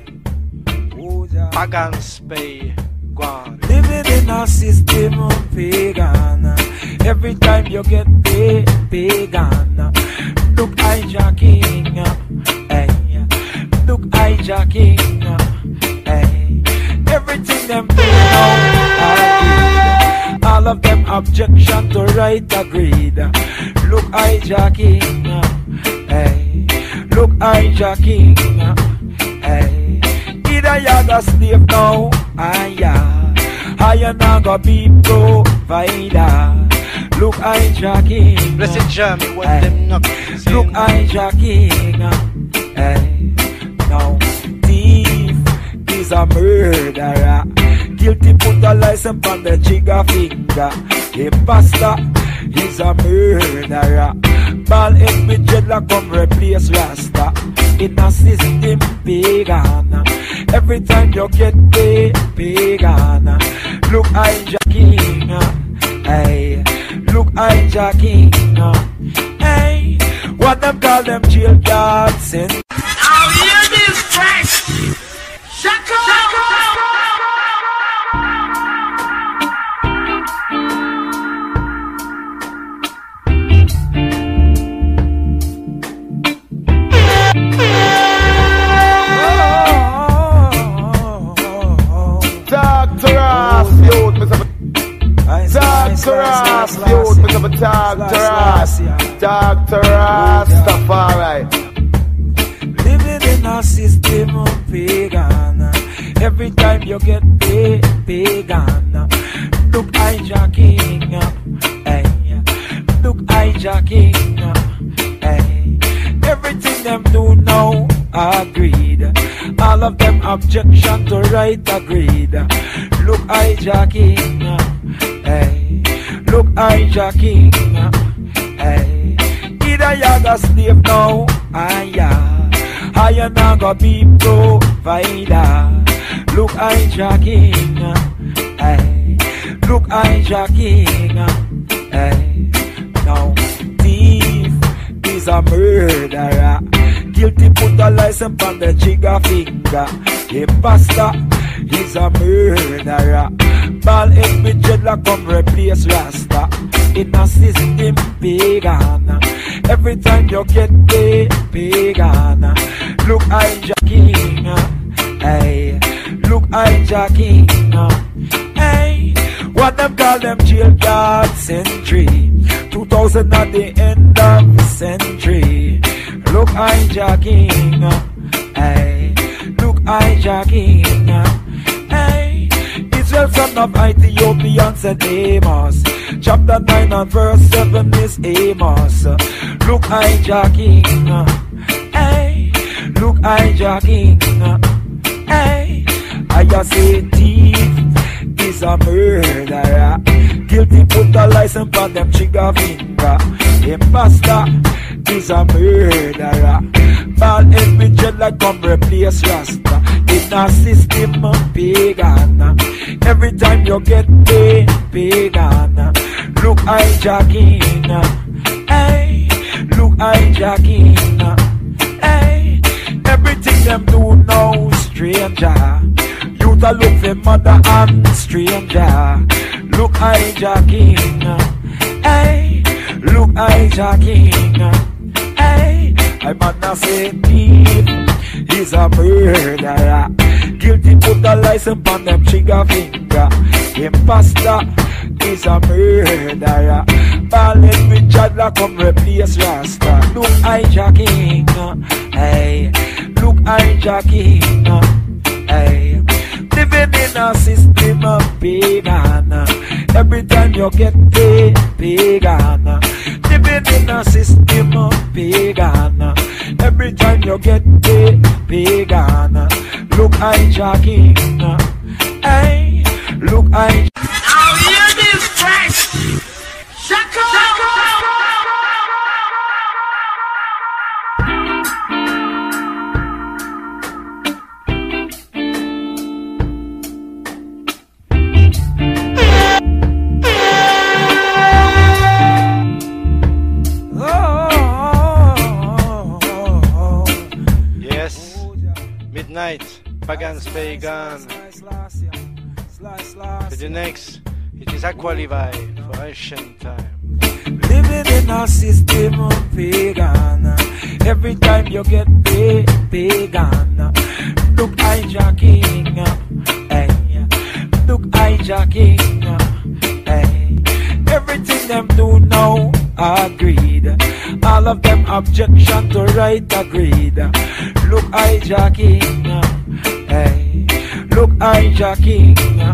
Pagan's Pagan. Living in a system of pagan. Every time you get paid, pagan. Look, hijacking. Hey. Look, hijacking. Hey. Everything them do now, agreed. All of them objection to right agreed. Look, hijacking, hey. Look, hijacking, hey. Either you're a slave now, and yeah, or you're not gonna be provider. Look, hijacking, blessed Jeremy, what hey. Them not look, hijacking, hey. Now, is a murderer. Guilty put a license on the trigger finger. Imposter is a murderer. Ball head with dreadlock come replace Rasta. In a system pagan. Every time you get paid, pagan. Look, hijacking. Hey, look, hijacking. Hey, what them call them jail guards in. Now hear this track. Shut up! Doctor Ross, youth, Mister Doctor Ross, youth, Mister Doctor Ross, Doctor Ross, Rastafari. In a system of pagan. Every time you get paid, pagan. Look, hijacking, hey. Look, hijacking, hey. Everything them do now, agreed. All of them objection to right agreed. Look, hijacking, hey. Look, hijacking, hey. Either you're a slave now, and yeah, I am not gonna be provider. Look, hijacking, hey. Look, hijacking, hey. Now, thief is a murderer. Guilty put a license on the trigger finger. Imposter is a murderer. Ball head with dreadlock come replace Rasta. In a system pagan. Every time you get paid, pagan. Look, I King. Hey, look, I King. Hey, what them call them jail guard century. Two thousand at the end of the century. Look, I King. Hey, look, I King. Hey, Israel son of Ethiopian said Amos. Chapter nine and verse seven is Amos. Look, I King. Hey, look, I King. Hey, I say thief is a murderer. Guilty put a license on them trigger finger. Imposter is a murderer. Ball head with dreadlock come replace Rasta. In a system of pagan. Every time you get paid, pagan. Look, I King. Hey, look, I King. Hey, everything them do now, stranger. Youth a look for mother and stranger. Look, I King. Hey, look, I King. Hey, I man say thief is a murderer. Guilty put a license on them trigger finger. Imposter is a murderer. Ballin with Chadla come replace Rasta. Look, I King. Hey, look, I King. Hey, living in a system of pagan. Every time you get paid, pagan. Living in a system of pagan. Every time you get paid, pagan. Look, I King. Hey, look, I. Now hear this track. Shaka. Midnight, Pagans Pagan. For the next, it is Aqua Levi for ancient time. Living in a system of pagan. Every time you get paid, pagan. Look, I King. Hey, look, I King. Hey, everything them do now, agreed. All of them objection to right agreed. Look, I King. Hey, look, I King.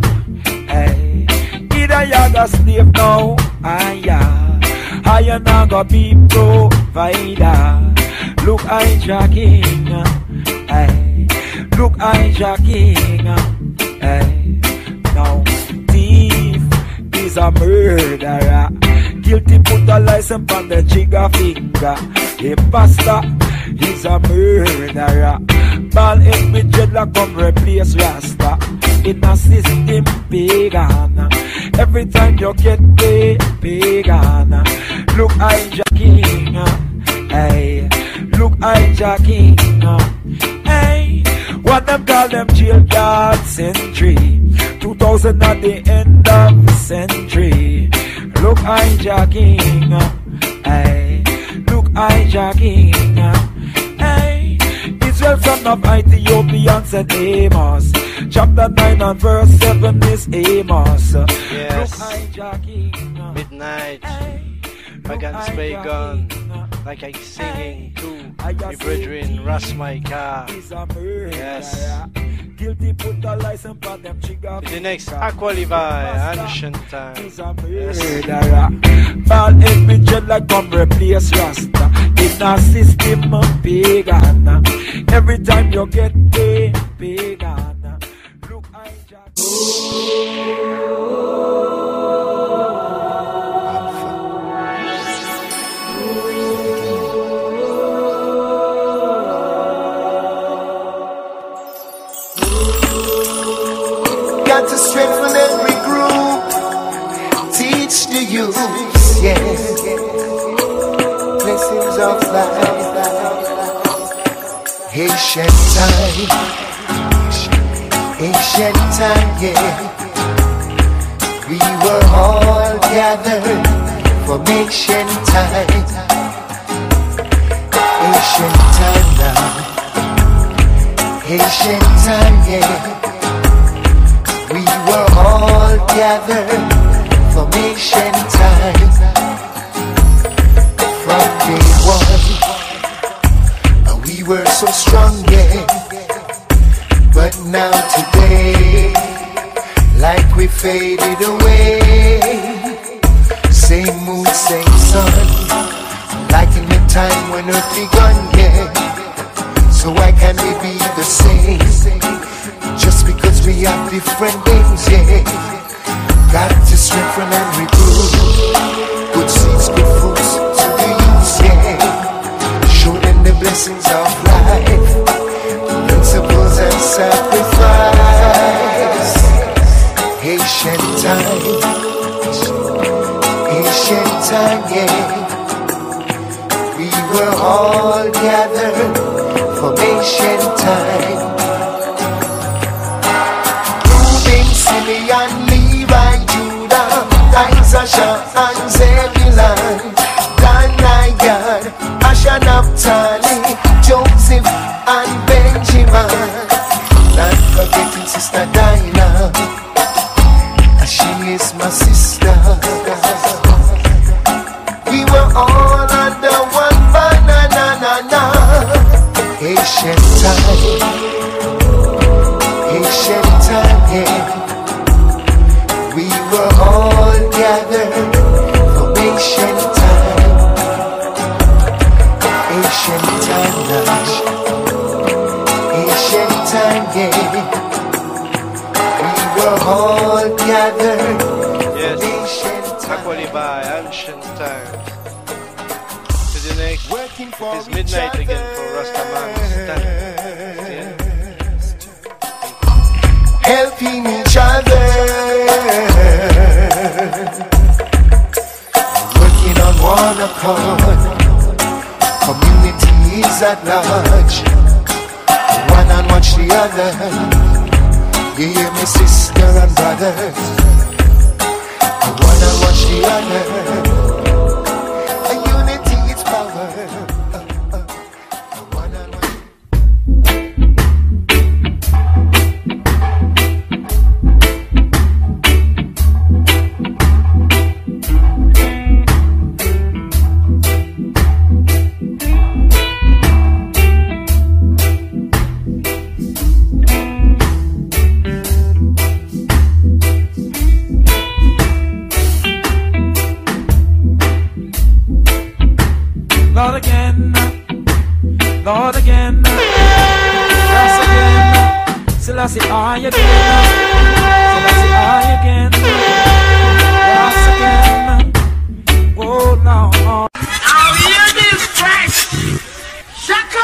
Hey, either you're a slave now, I ya. I am not gonna be provider. Look, I King. Hey, look, I King. Hey, now thief is a murderer. Guilty put a license on the trigger finger. Imposter is a murderer. Ball head with dreadlock come replace Rasta. In a system pagan. Every time you get paid, pagan. Look, I King. Hey, look, I King. Hey, what them call them jail guard century. Two thousand at the end of the century. Look, I King. Hey, look, I King. Hey, Israel son of Ethiopian said Amos. Chapter nine and verse seven is Amos. Yes. Look, King. Midnight, Pagans Pagan. Like I singing to my brethren, Ras Micah. Yes. Guilty put a license on them trigger. The next Aqua Levi, ancient time. Yes. Ball head with dreadlock come replace Rasta. In a system of pagan. Every time you get paid, pagan. Look, I Got to strengthen every group, teach the youth, yeah. Blessings of life, ancient time, ancient time, yeah. We were all gathered for ancient time. Ancient time now. Ancient time, yeah. We were all gathered for ancient time. From day one, we were so strong, yeah. But now today, like we faded away. Same mood, same sun, like in the time when earth begun, yeah. So why can't we be the same? Just because we have different names, yeah. Got to strengthen and reprove. Good seeds, good fruits to the youth, yeah. Show them the blessings of life, principles and sacrifice. Ancient time, ancient time, yeah. We were all gathered for ancient time. Reuben, Simeon, Levi, Judah, Isaiah, and Zebulun, Dan, Gad, Asher, Naphtali, Joseph, and Benjamin. Not forgetting Sister Dinah, she is my sister. We were all under one banana. Ancient time, ancient time, yeah. We were all gathered for ancient time. Ancient time now. Ancient time, yeah. We were all gathered. Yes, Takwali by ancient times. To the next, it is midnight again for Rastaman's time. Helping each other, working on one accord. Community is at large. One and watch the other. You hear me, sister and brothers? I wanna watch the other. A unity is power. I wanna Lord again, Lord again, Ross again, Selassie I again, Selassie I again, Ross again, oh Lord. I'll hear this track. Shaka,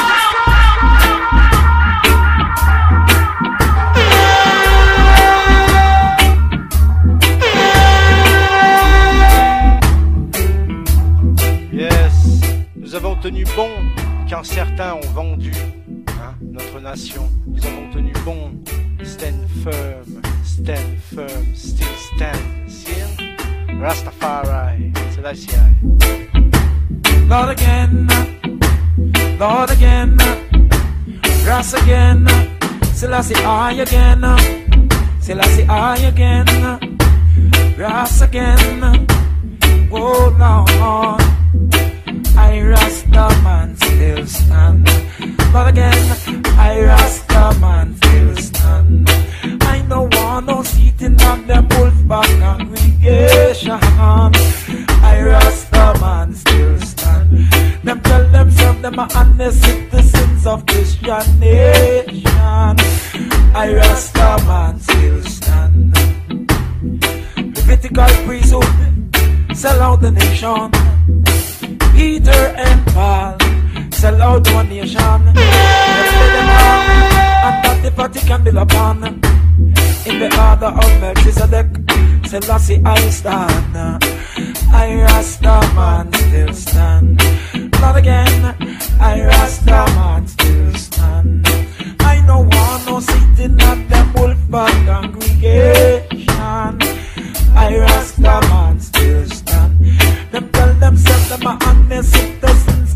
Nous avons tenu bon quand certains ont vendu hein, notre nation. Nous avons tenu bon. Stand firm, stand firm, still stand. See? Rastafari, Selassie. Lord again, Lord again, Ras again, Selassie I again, Selassie I again, Ras again, oh Lord. I Rasta man still stand. But again, I Rasta man still stand. I don't want no seating on the Wolfpack congregation. I Rasta man still stand. Them tell themselves them are honest citizens of Christian nation. I Rasta man still stand. Levitical priesthood sell out the nation. Peter and Paul sell out one nation. Let's lay them on, and that the party can build upon. In the order of Melchizedek, Selassie I stand. I Rasta man still stand. Not again, I Rasta man still stand. I no want no sitting at the Wolfpack congregation.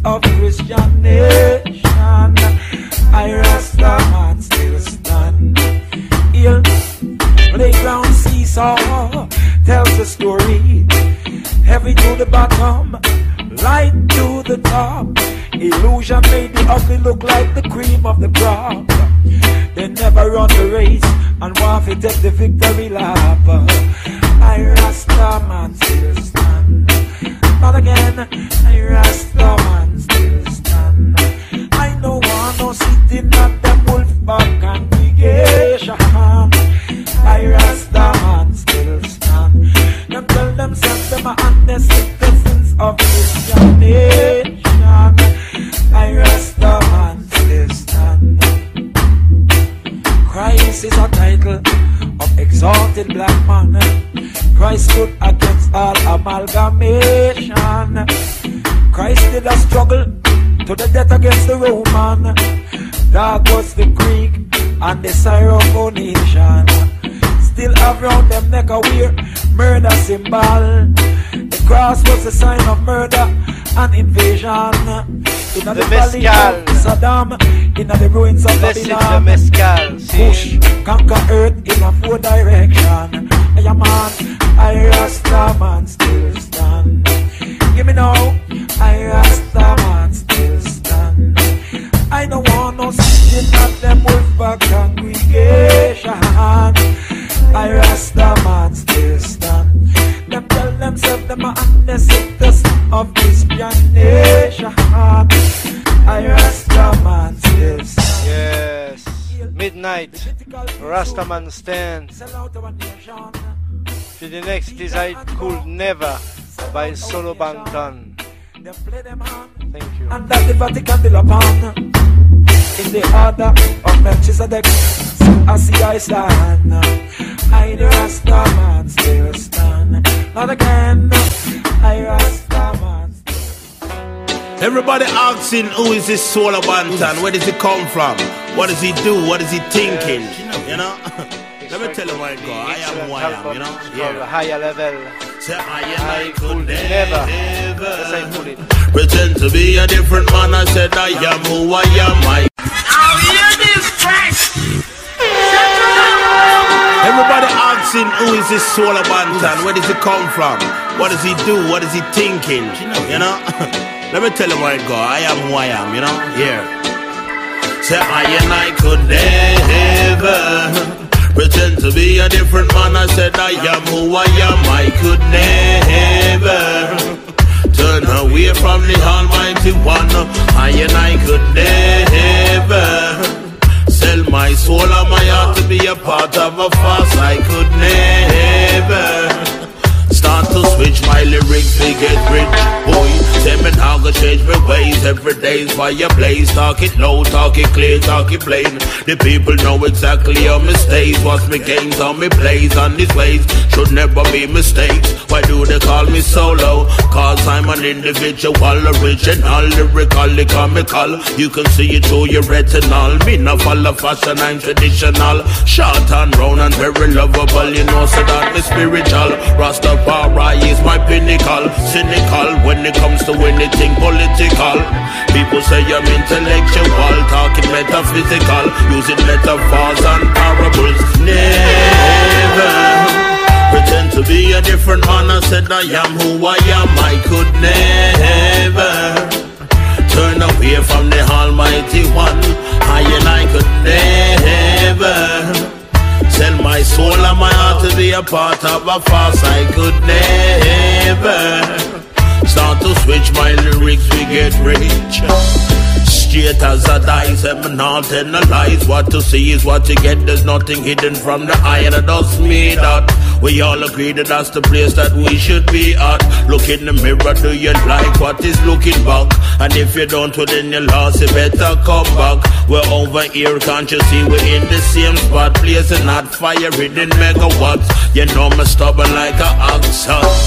of Christian nation. I Rasta man still stand. Hill, playground seesaw tells the story. Heavy to the bottom, light to the top. Illusion made the ugly look like the cream of the crop. They never run the race and want to take the victory lap. I Rasta man still stand. Not again, I Rasta man still stand. I no want no sitting at the Wolfpack congregation. I Rasta man still stand. Them tell themselves them are honest citizens of Christian nation. I Rasta man still stand. Christ is a title of exalted black man. Christ stood against all amalgamation. Christ did a struggle to the death against the Roman. That was the Greek and the Syrophoenician. Still around them neck a wear murder symbol. The cross was a sign of murder and invasion. In the, the valley of Saddam, in the ruins of Babylon, push, conquer earth in a four direction. I am man, I Rasta man still stand. Give me now, I Rasta man still stand. I don't want no sitting at them Wolfpack congregation. I Rasta man still stand. Them tell themselves them are honest citizens of Christian nation. I Rasta man still stand. Yes, midnight, Rastaman stands. To the next is I Could Never by Solo Banton. Thank you. And that the Vatican will upon in the order of Melchizedek, I see I stand. I the Rasta man still stand. Not again, I Rasta man still stand. Everybody asking who is this Solo Banton? Where does he come from? What does he do? What is he thinking? You know? Let me tell you where I go. I am who I am, you know? Yeah. Higher level. Say I and I could never, never pretend to be a different man. I said I am who I am. I I'll hear this track. Everybody asking who is this Solo Banton? Where does he come from? What does he do? What is he thinking? You know? Let me tell you where I go. I am who I am, you know? Yeah. Say I and I could never pretend to be a different man. I said I am who I am. I could never turn away from the Almighty One. I and I could never sell my soul and my heart to be a part of a farce. I could never start to switch my lyrics to get rich. Boy, say me now go change my ways. Every day's fireplace. Talk it low, talk it clear, talk it plain. The people know exactly how me stays. What's me games, how me plays. On these ways should never be mistakes. Why do they call me solo? Cause I'm an individual, original, lyrical, comical. You can see it through your retinal. Me no follow fashion, I'm traditional. Short and round and very lovable. You know, so that me spiritual. Rastafari is my pinnacle. Cynical when it comes to anything political. People say I'm intellectual, talking metaphysical, using metaphors and parables. Never pretend to be a different man. I said I am who I am. I could never turn away from the Almighty One. I and I could never sell my soul and my heart to be a part of a farce. I could never start to switch my lyrics, we get rich. Straight as a dice, I'm not telling lies. What to see is what you get, there's nothing hidden from the eye. And it does me that we all agree that that's the place that we should be at. Look in the mirror, do you like what is looking back? And if you don't, well then you lost, you better come back. We're over here, can't you see we're in the same spot? Blazing hot fire, hidden megawatts. You know me stubborn like a oxen.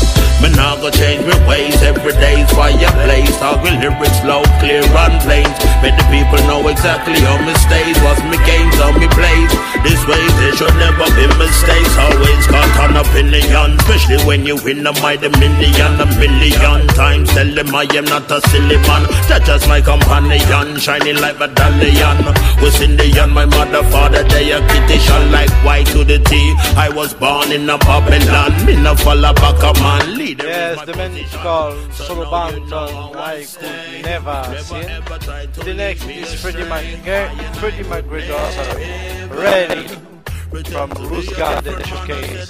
Me nah go change me ways. Every day's fireplace. Talking lyrics loud, clear and plain. Make the people know exactly how me stays. What's me games, how me plays. This way there should never be mistakes. Always got an opinion, especially when you win a mighty million, a million times. Tell them I am not a silly man. That's just my companion, shining like medallion. Was Indian, my mother, father, they a kitty like white to the T. I was born in a Babylon. Me no follow back a man. Leader yes, the man is called Solo Banton. I could never see. The next is Freddie McGregor. Freddie McGregor, sorry. Ready from Rose Garden Showcase.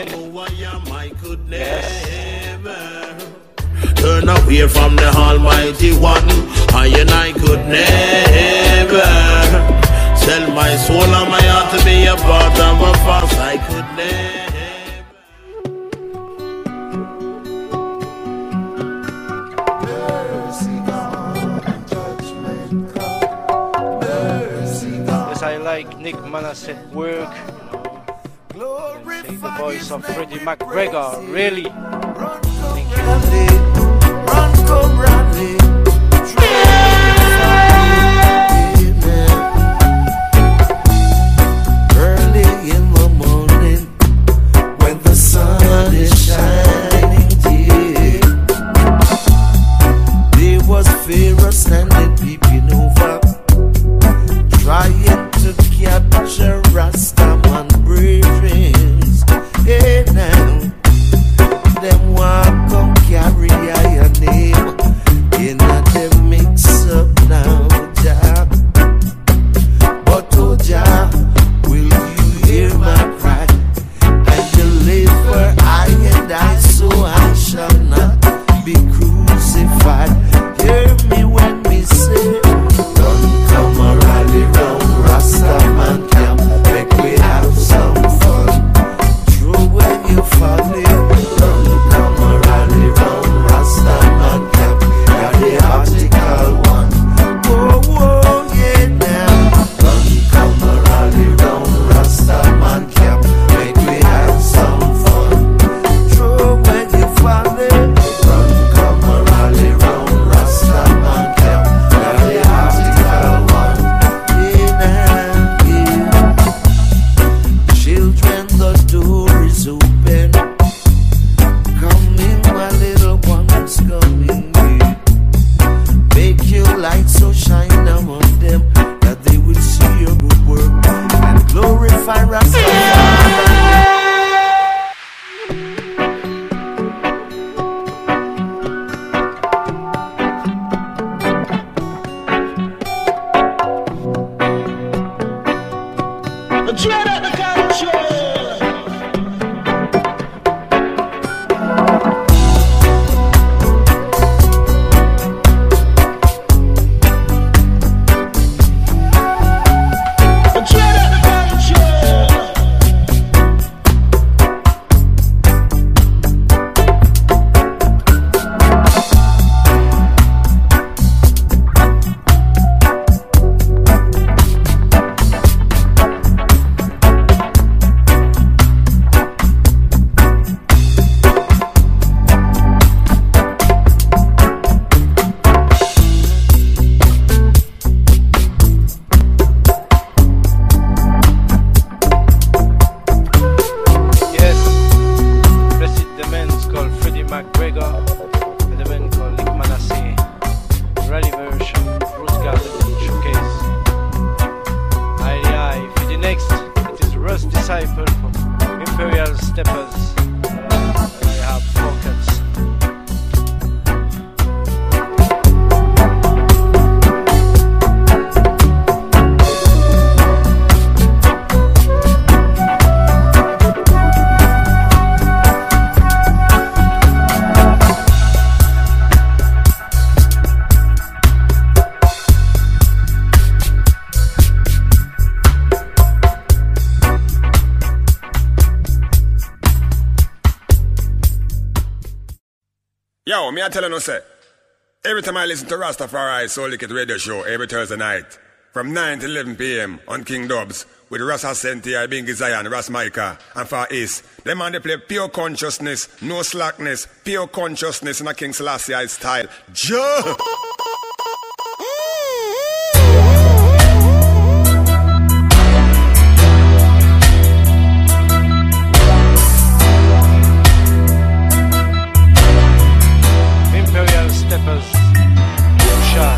Yes. Turn away from the Almighty One. I and I could never sell my soul and my heart to be a part of a farce. I could never. Yes, I like Nick Manasseh work, you know. Say the voice of Freddie McGregor, really. Thank you. Run, come, Bradley. Early in the morning, when the sun is shining, yeah, there was Pharaoh standing peeping over, trying to capture Rastaman brains. Hey now, them walk come carry your name in a them mix up now, Jah. But oh Jah, will you hear my cry and deliver I and I, so I shall not be crucified? Hear me when me say, don't come a rally round Rastaman camp, make we have some fun. True when you fall in. Yo, me I tell you no say, every time I listen to Rastafari Soul Liquid Radio Show every Thursday night, from nine to eleven p m on King Dubs with Ras Ascenti, Bingi Zion, Ras Micah, and Far East. Them man they play pure consciousness, no slackness, pure consciousness in a King Selassie style. Joe! Imperial Steppers, shot.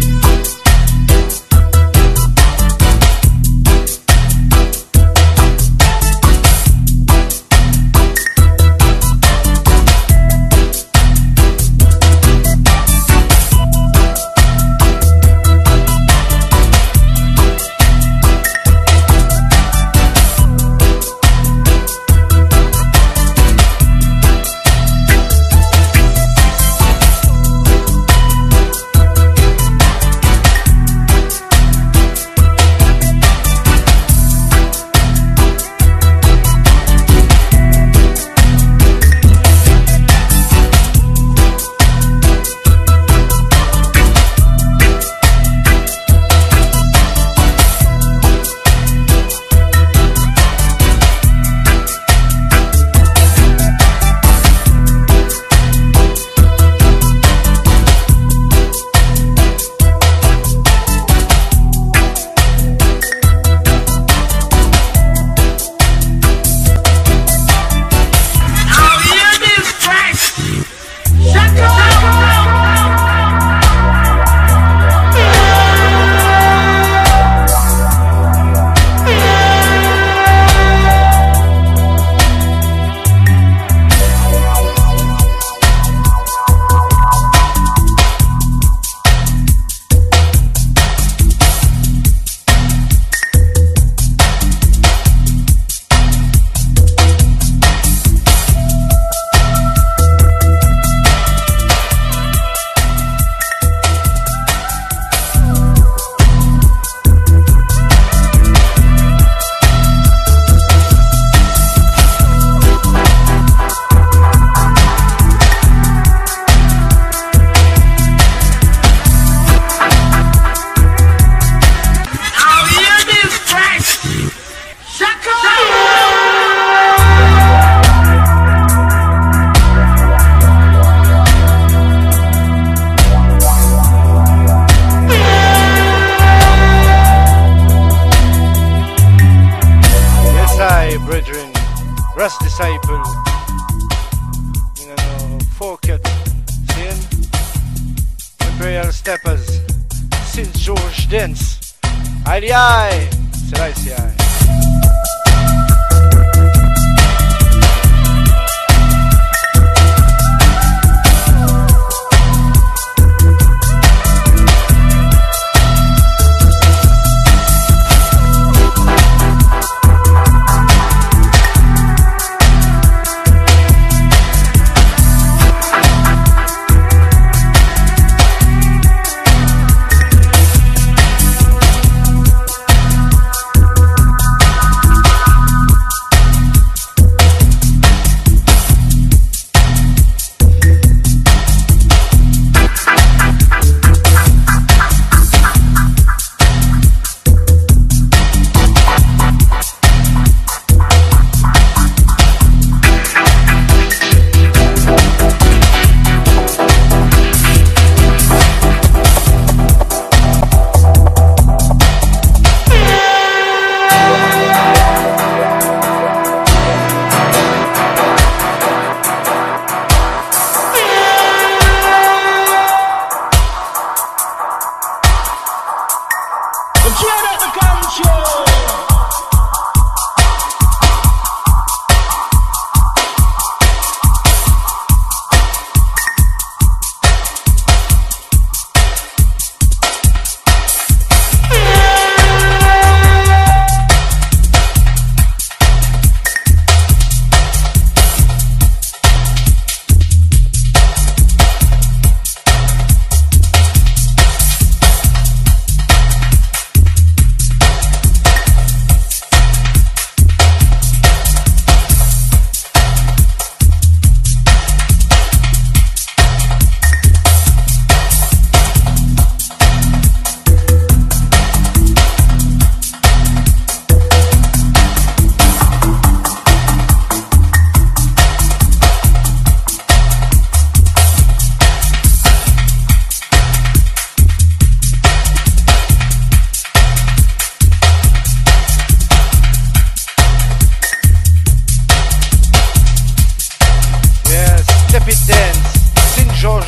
Aye, Selassie. Thank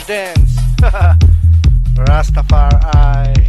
dance. Rastafari.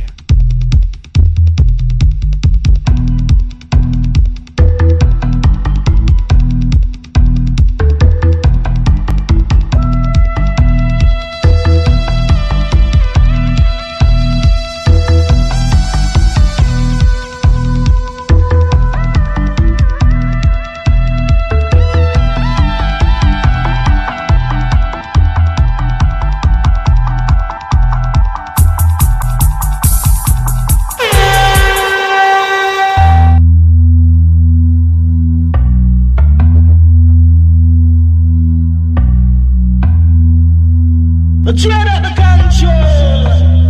Dread at the control.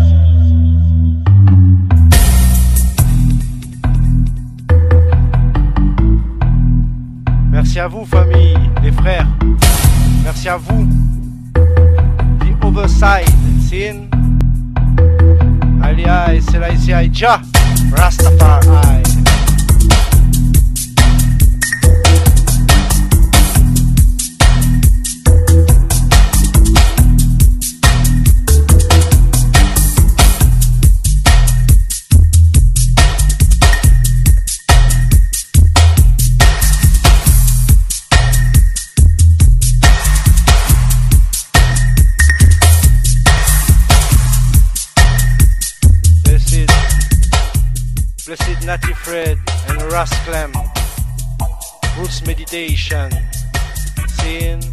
Merci à vous, famille, les frères. Merci à vous. The Overside, Sin. Aliai, Selassie, Jah, Rastafari. Blessed Natty Fred and Ras Clem, Roots Meditation, Sin.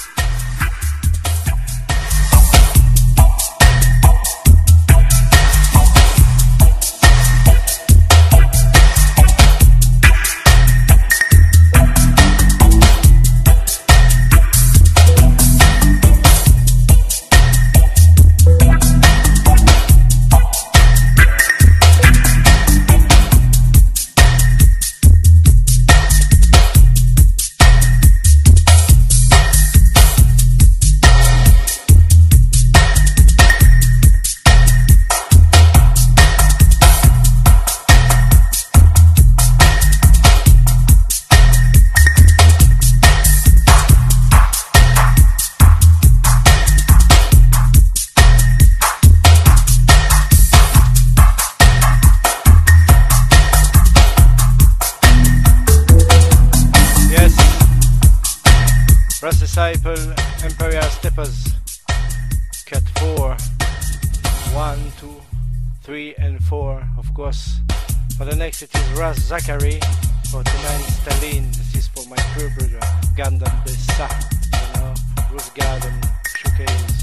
Disciple, Imperial Steppers, cut four, one, two, three, and four. Of course, for the next it is Ras Zachary, for tonight Stalin. This is for my crew brother, Gandam Bessa, you know, Rose Garden Showcase.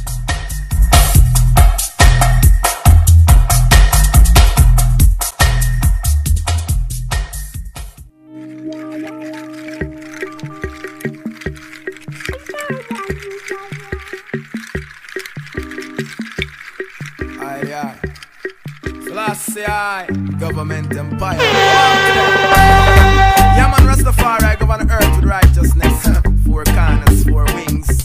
Selassie, government empire. Yeah, man, Rastafari, govern earth with righteousness. Four corners, four wings.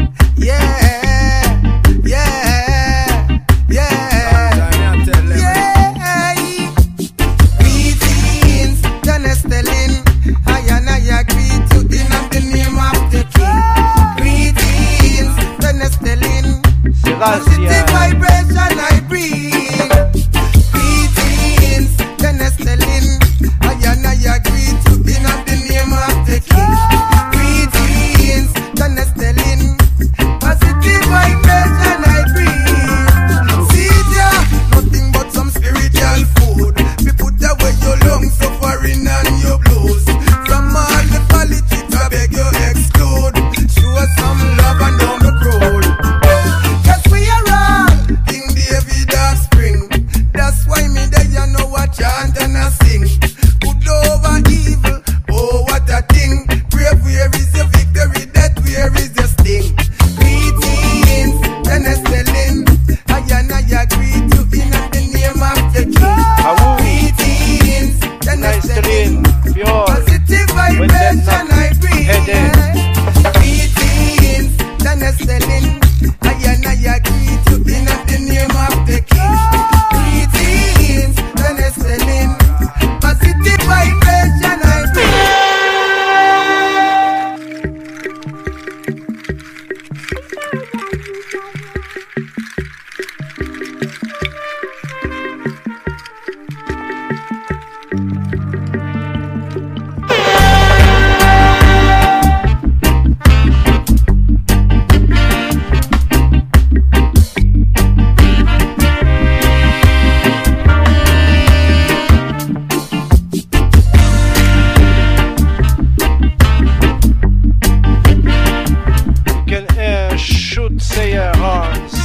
Yeah, yeah, yeah. Yeah. Greetings, Janestelin. I and I greet you in the name of the King. Greetings, Janestelin. Positive vibration I bring. Some love and down the road. 'Cause we are all King David has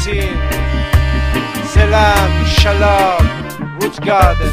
scene. Salam, Shalom, Roots Garden.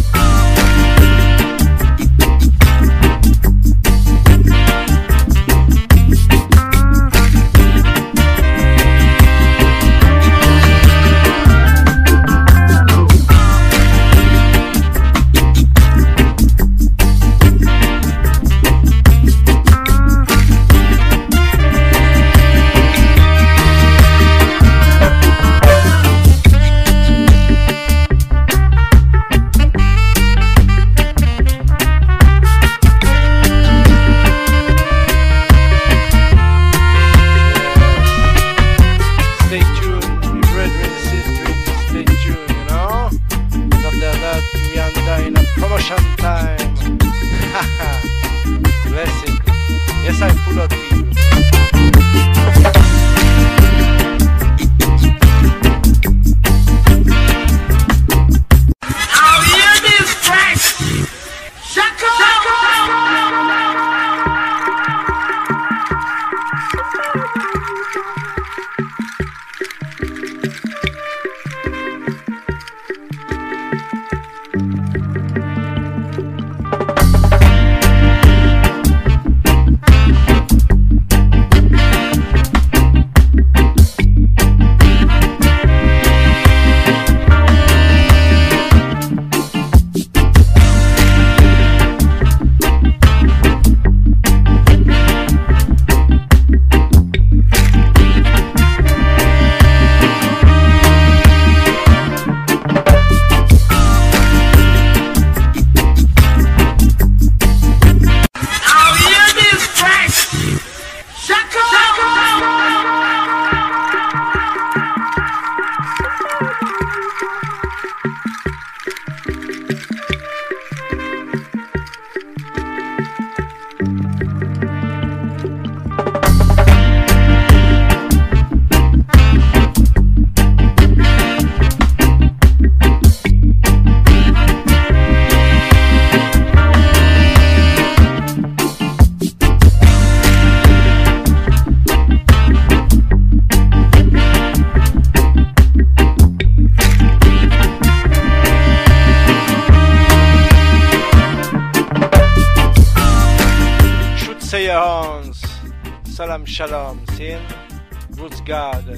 Salam Shalom, sin Roots Garden.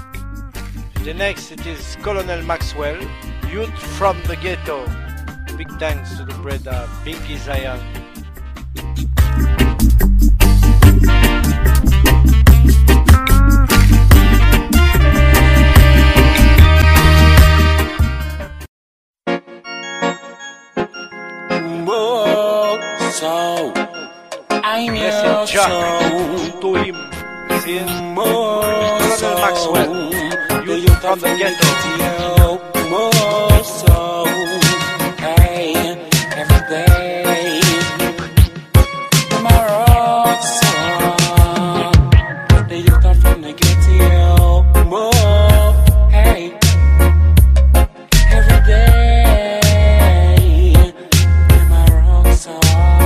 The next it is Colonel Maxwell, Youth from the Ghetto. Big thanks to the brother Binky Zion. So I'm your soul to him, sin Colonel Maxwell, Youth from the Ghetto. More so, hey, every day. Tomorrow, so the youth are from the ghetto. More, hey, every day. Tomorrow, so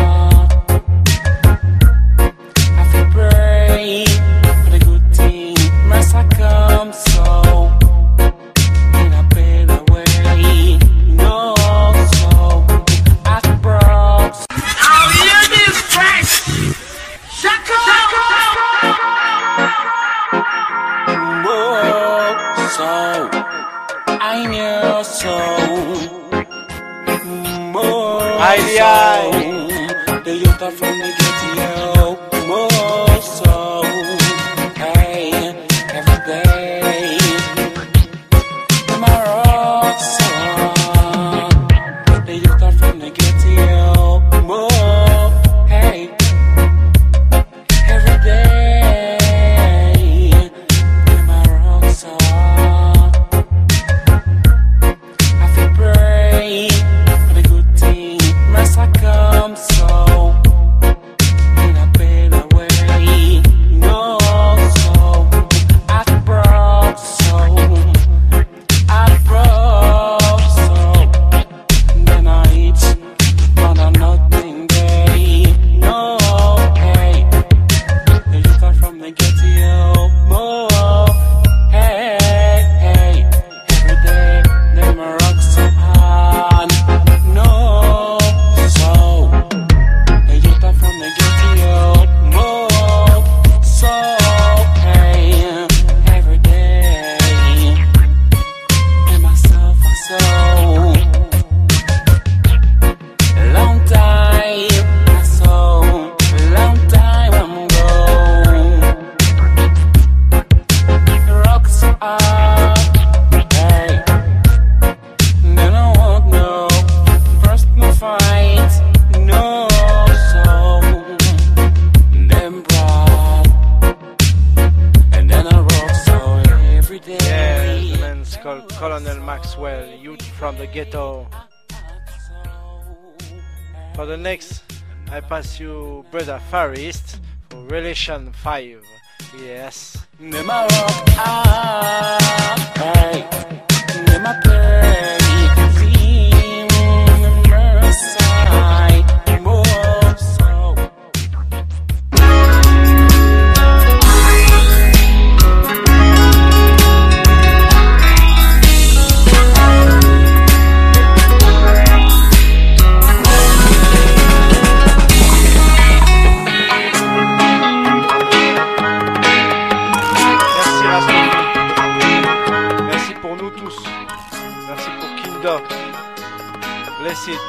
I feel pray for the good thing must have come so. The youth are from the ghetto, more so, hey, every day. Tomorrow, so the youth are from the ghetto, more, hey, every day. Tomorrow, so I feel pray for the good thing must have come so in a better way. Yeah, the man's called Colonel Maxwell, youth from the ghetto. For the next, I pass you Brother Farist for Relation five. Yes. Nema rock, I, nema pray, feel mercy, more so. Bless it.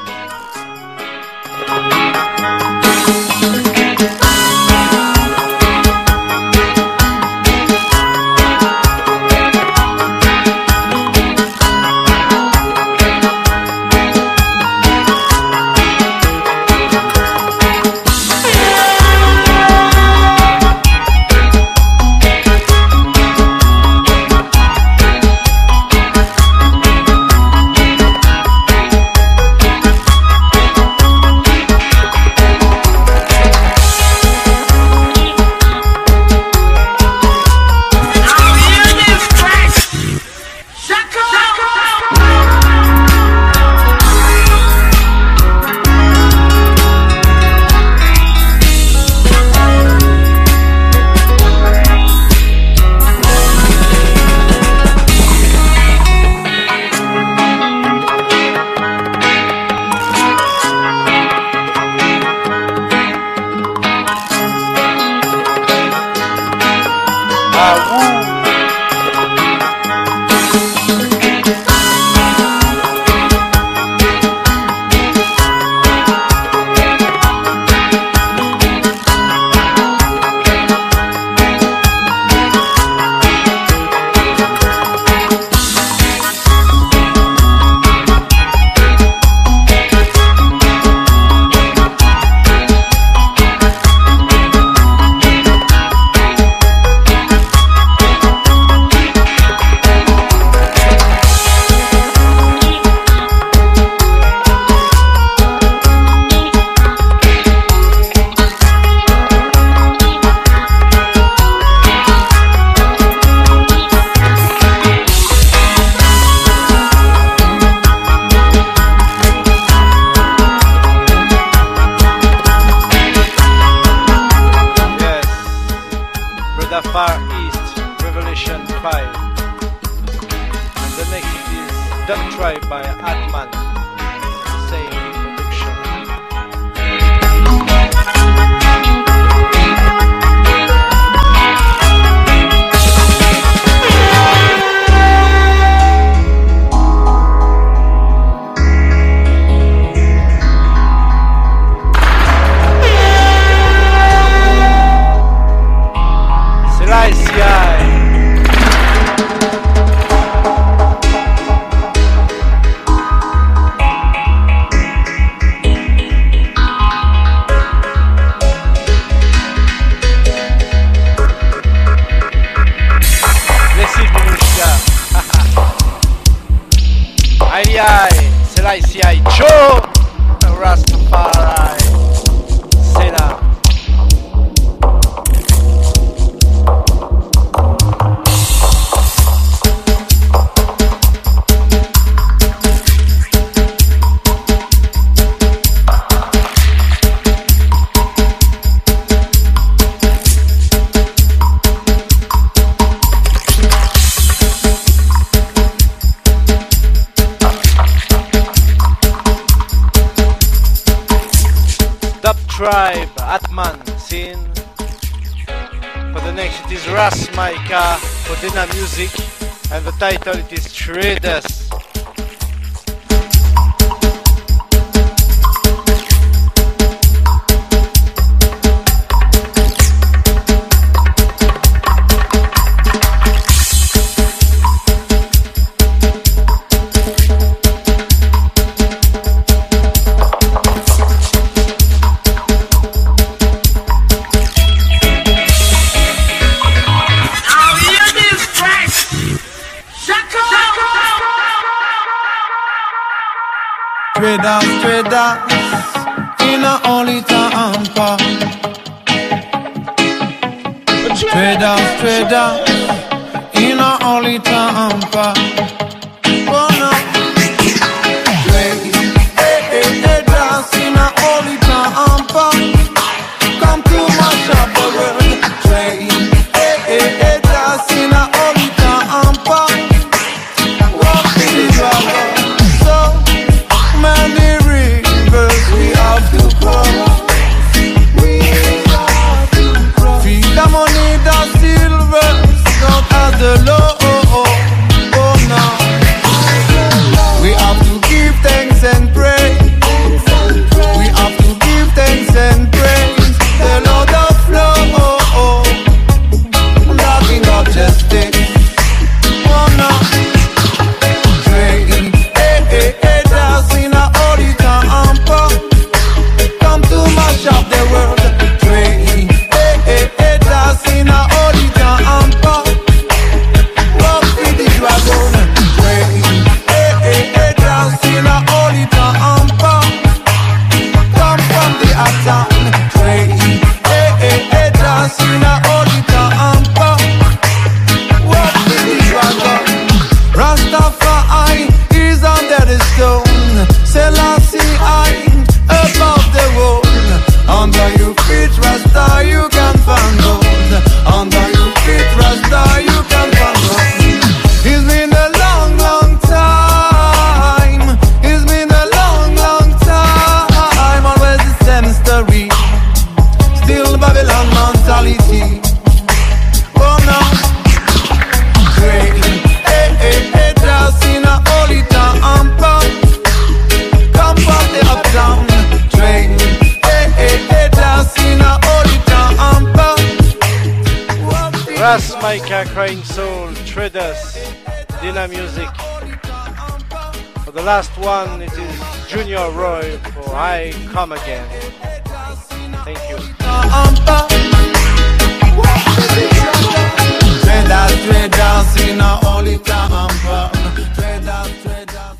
Tribe, Atman, scene. For the next it is Ras Maika for Dina Music, and the title it is Traders. Traders, traders, in a only tamper. Traders, traders, in a only tamper. Oh no. Traders, traders, in a only tamper. Come to my shop, the world. Traders, in a only tamper. Walk in the dragon. So many rivers we have to cross. We have to cross. Feed the money, the silver, not as the law. Oh no. We have to give thanks and praise. We have to give thanks and praise. The Lord of flow, nothing of justice. Oh no. Train, eh eh eh, dance in a holy temple. Come to mash up the world. Train, eh eh eh, dance in a holy temple. Walk with the dragon. Train, eh eh eh, dance in a holy temple. Come from the uptown. Train, eh eh eh, dance in a holy temple. Walk with the dragon. Rastafari is under the stone. Selassie I above the world. Under your feet, Rasta, you can find gold. Under your feet, Rasta, you can find gold. It's been a long, long time. It's been a long, long time. Always the same story. Still Babylon mentality. Oh no. Great. Eh eh eh, dance in a holy temple. Come from the uptown train. Eh eh eh, dance in a holy temple. Ras Micah, Crying Soul, Traders, Dina Music. For the last one, it is Junior Roy for I Come Again. Thank you. Traders, traders in a holy temple. Traders, traders.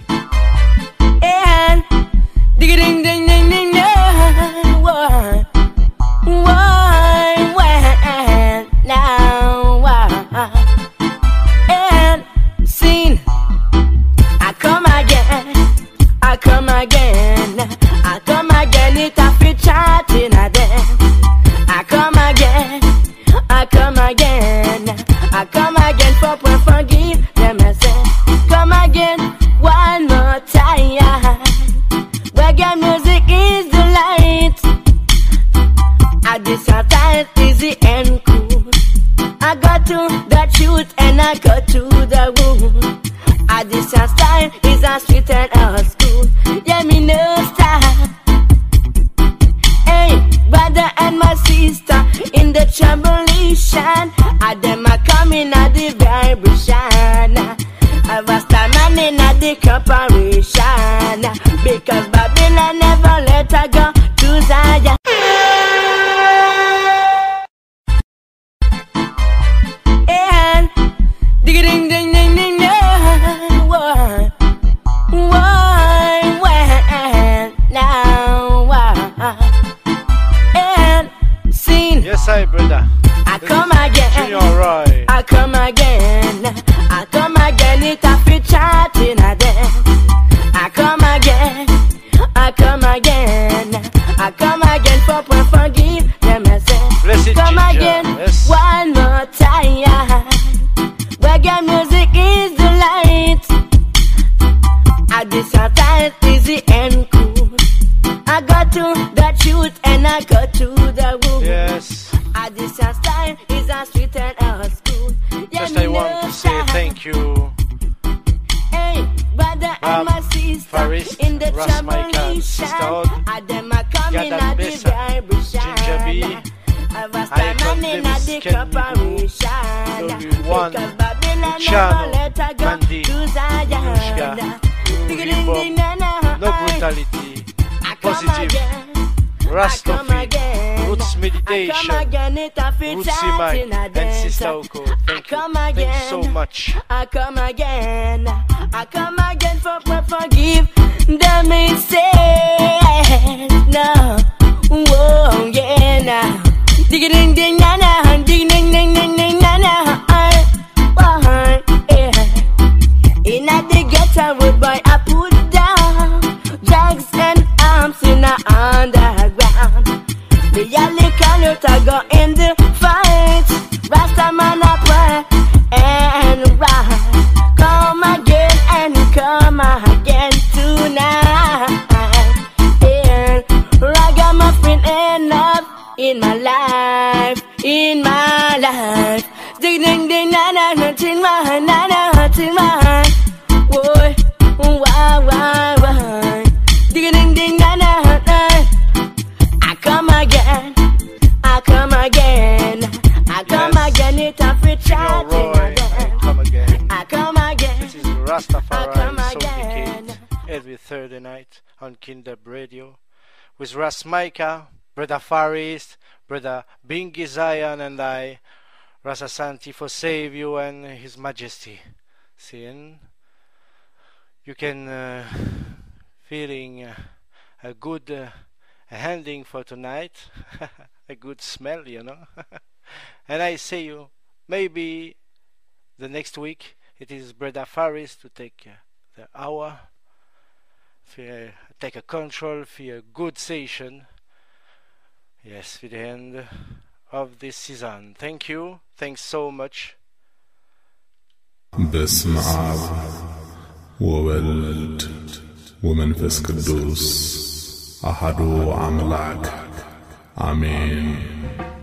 And ding ding ding ding ding ding. Why? Why? When? Now? Why? And seen. I come again. I come again. I come again. It a fit chatting again. I come again. I come again. I come again for for forgive them. I say, come again one more time. Reggae music is the light. At this time is the end cool. I got to the truth and I got to the wound. At this time is a street and a school. Yeah, me no style. Hey, brother and my sister in the tribulation. I them are coming at the vibration. I was the man in at the corporation. Because Babylon never let her go to Zion. And ding ding ding ding ding ding. Why? Why? When? Now? Why? And seen. Yes, I, brother. I come again. Junior Roy. I come again. I come again. It a fit chatting again. I come again. I come again. I come again for for forgive them. I say, Blessed come Ginger. again Yes. one more time. Reggae music is the light. At this time is the end cool. I got to the truth and I got to the wound. Yes. At this time is a street and a school. Yeah, Just me I want no to say style. thank you. Hey, brother and my sister Faris, in the Ras Micah, Sister Odd, tribulation. I them a coming Gadan at the Bessa, vibration. Ginger B, I was I the man in at the corporation. W1, Because Babylon never Luciano, let her go Mandy, to Zion. Nushka, Rimbo, No Brutality, Positive, Rastafari, Roots Meditation, Rootsy Mike, and Sister Oko. Thank you. Thank you so much. I come again. I come again for, for forgive them. me say no. Whoa, yeah, now. Dig ding ding na na, dig ding ding ding ding na na. Why, yeah. In a the ghetto wood boy, I put down drugs and arms in a underground. The yellow canoe to go in the fight. Rasta man a pray and rise. Come again and come again tonight. Yeah, ragamuffin enough in my life, in my life. Ding ding ding na na na tin my na na tin my. Boy, why why why? Ding ding ding na na na. I come again, I come again, I come Yes. again. It a free chat. Yo, Roy, I come again. I come again. This is Rastafari come Soul again. Decade every Thursday night on Kindab Radio with Ras Micah, Brother Faris, Brother Bingi Zion, and I, Rasa Santi, for save you and His Majesty. Seeing you can uh, feeling uh, a good uh, handling for tonight, a good smell, you know. And I say you, maybe the next week it is Brother Faris to take uh, the hour, for, uh, take a control for a good session. Yes, for the end of this season. Thank you. Thanks so much. باسم آب وولد ومنفس قدوس أحد أملاك آمين.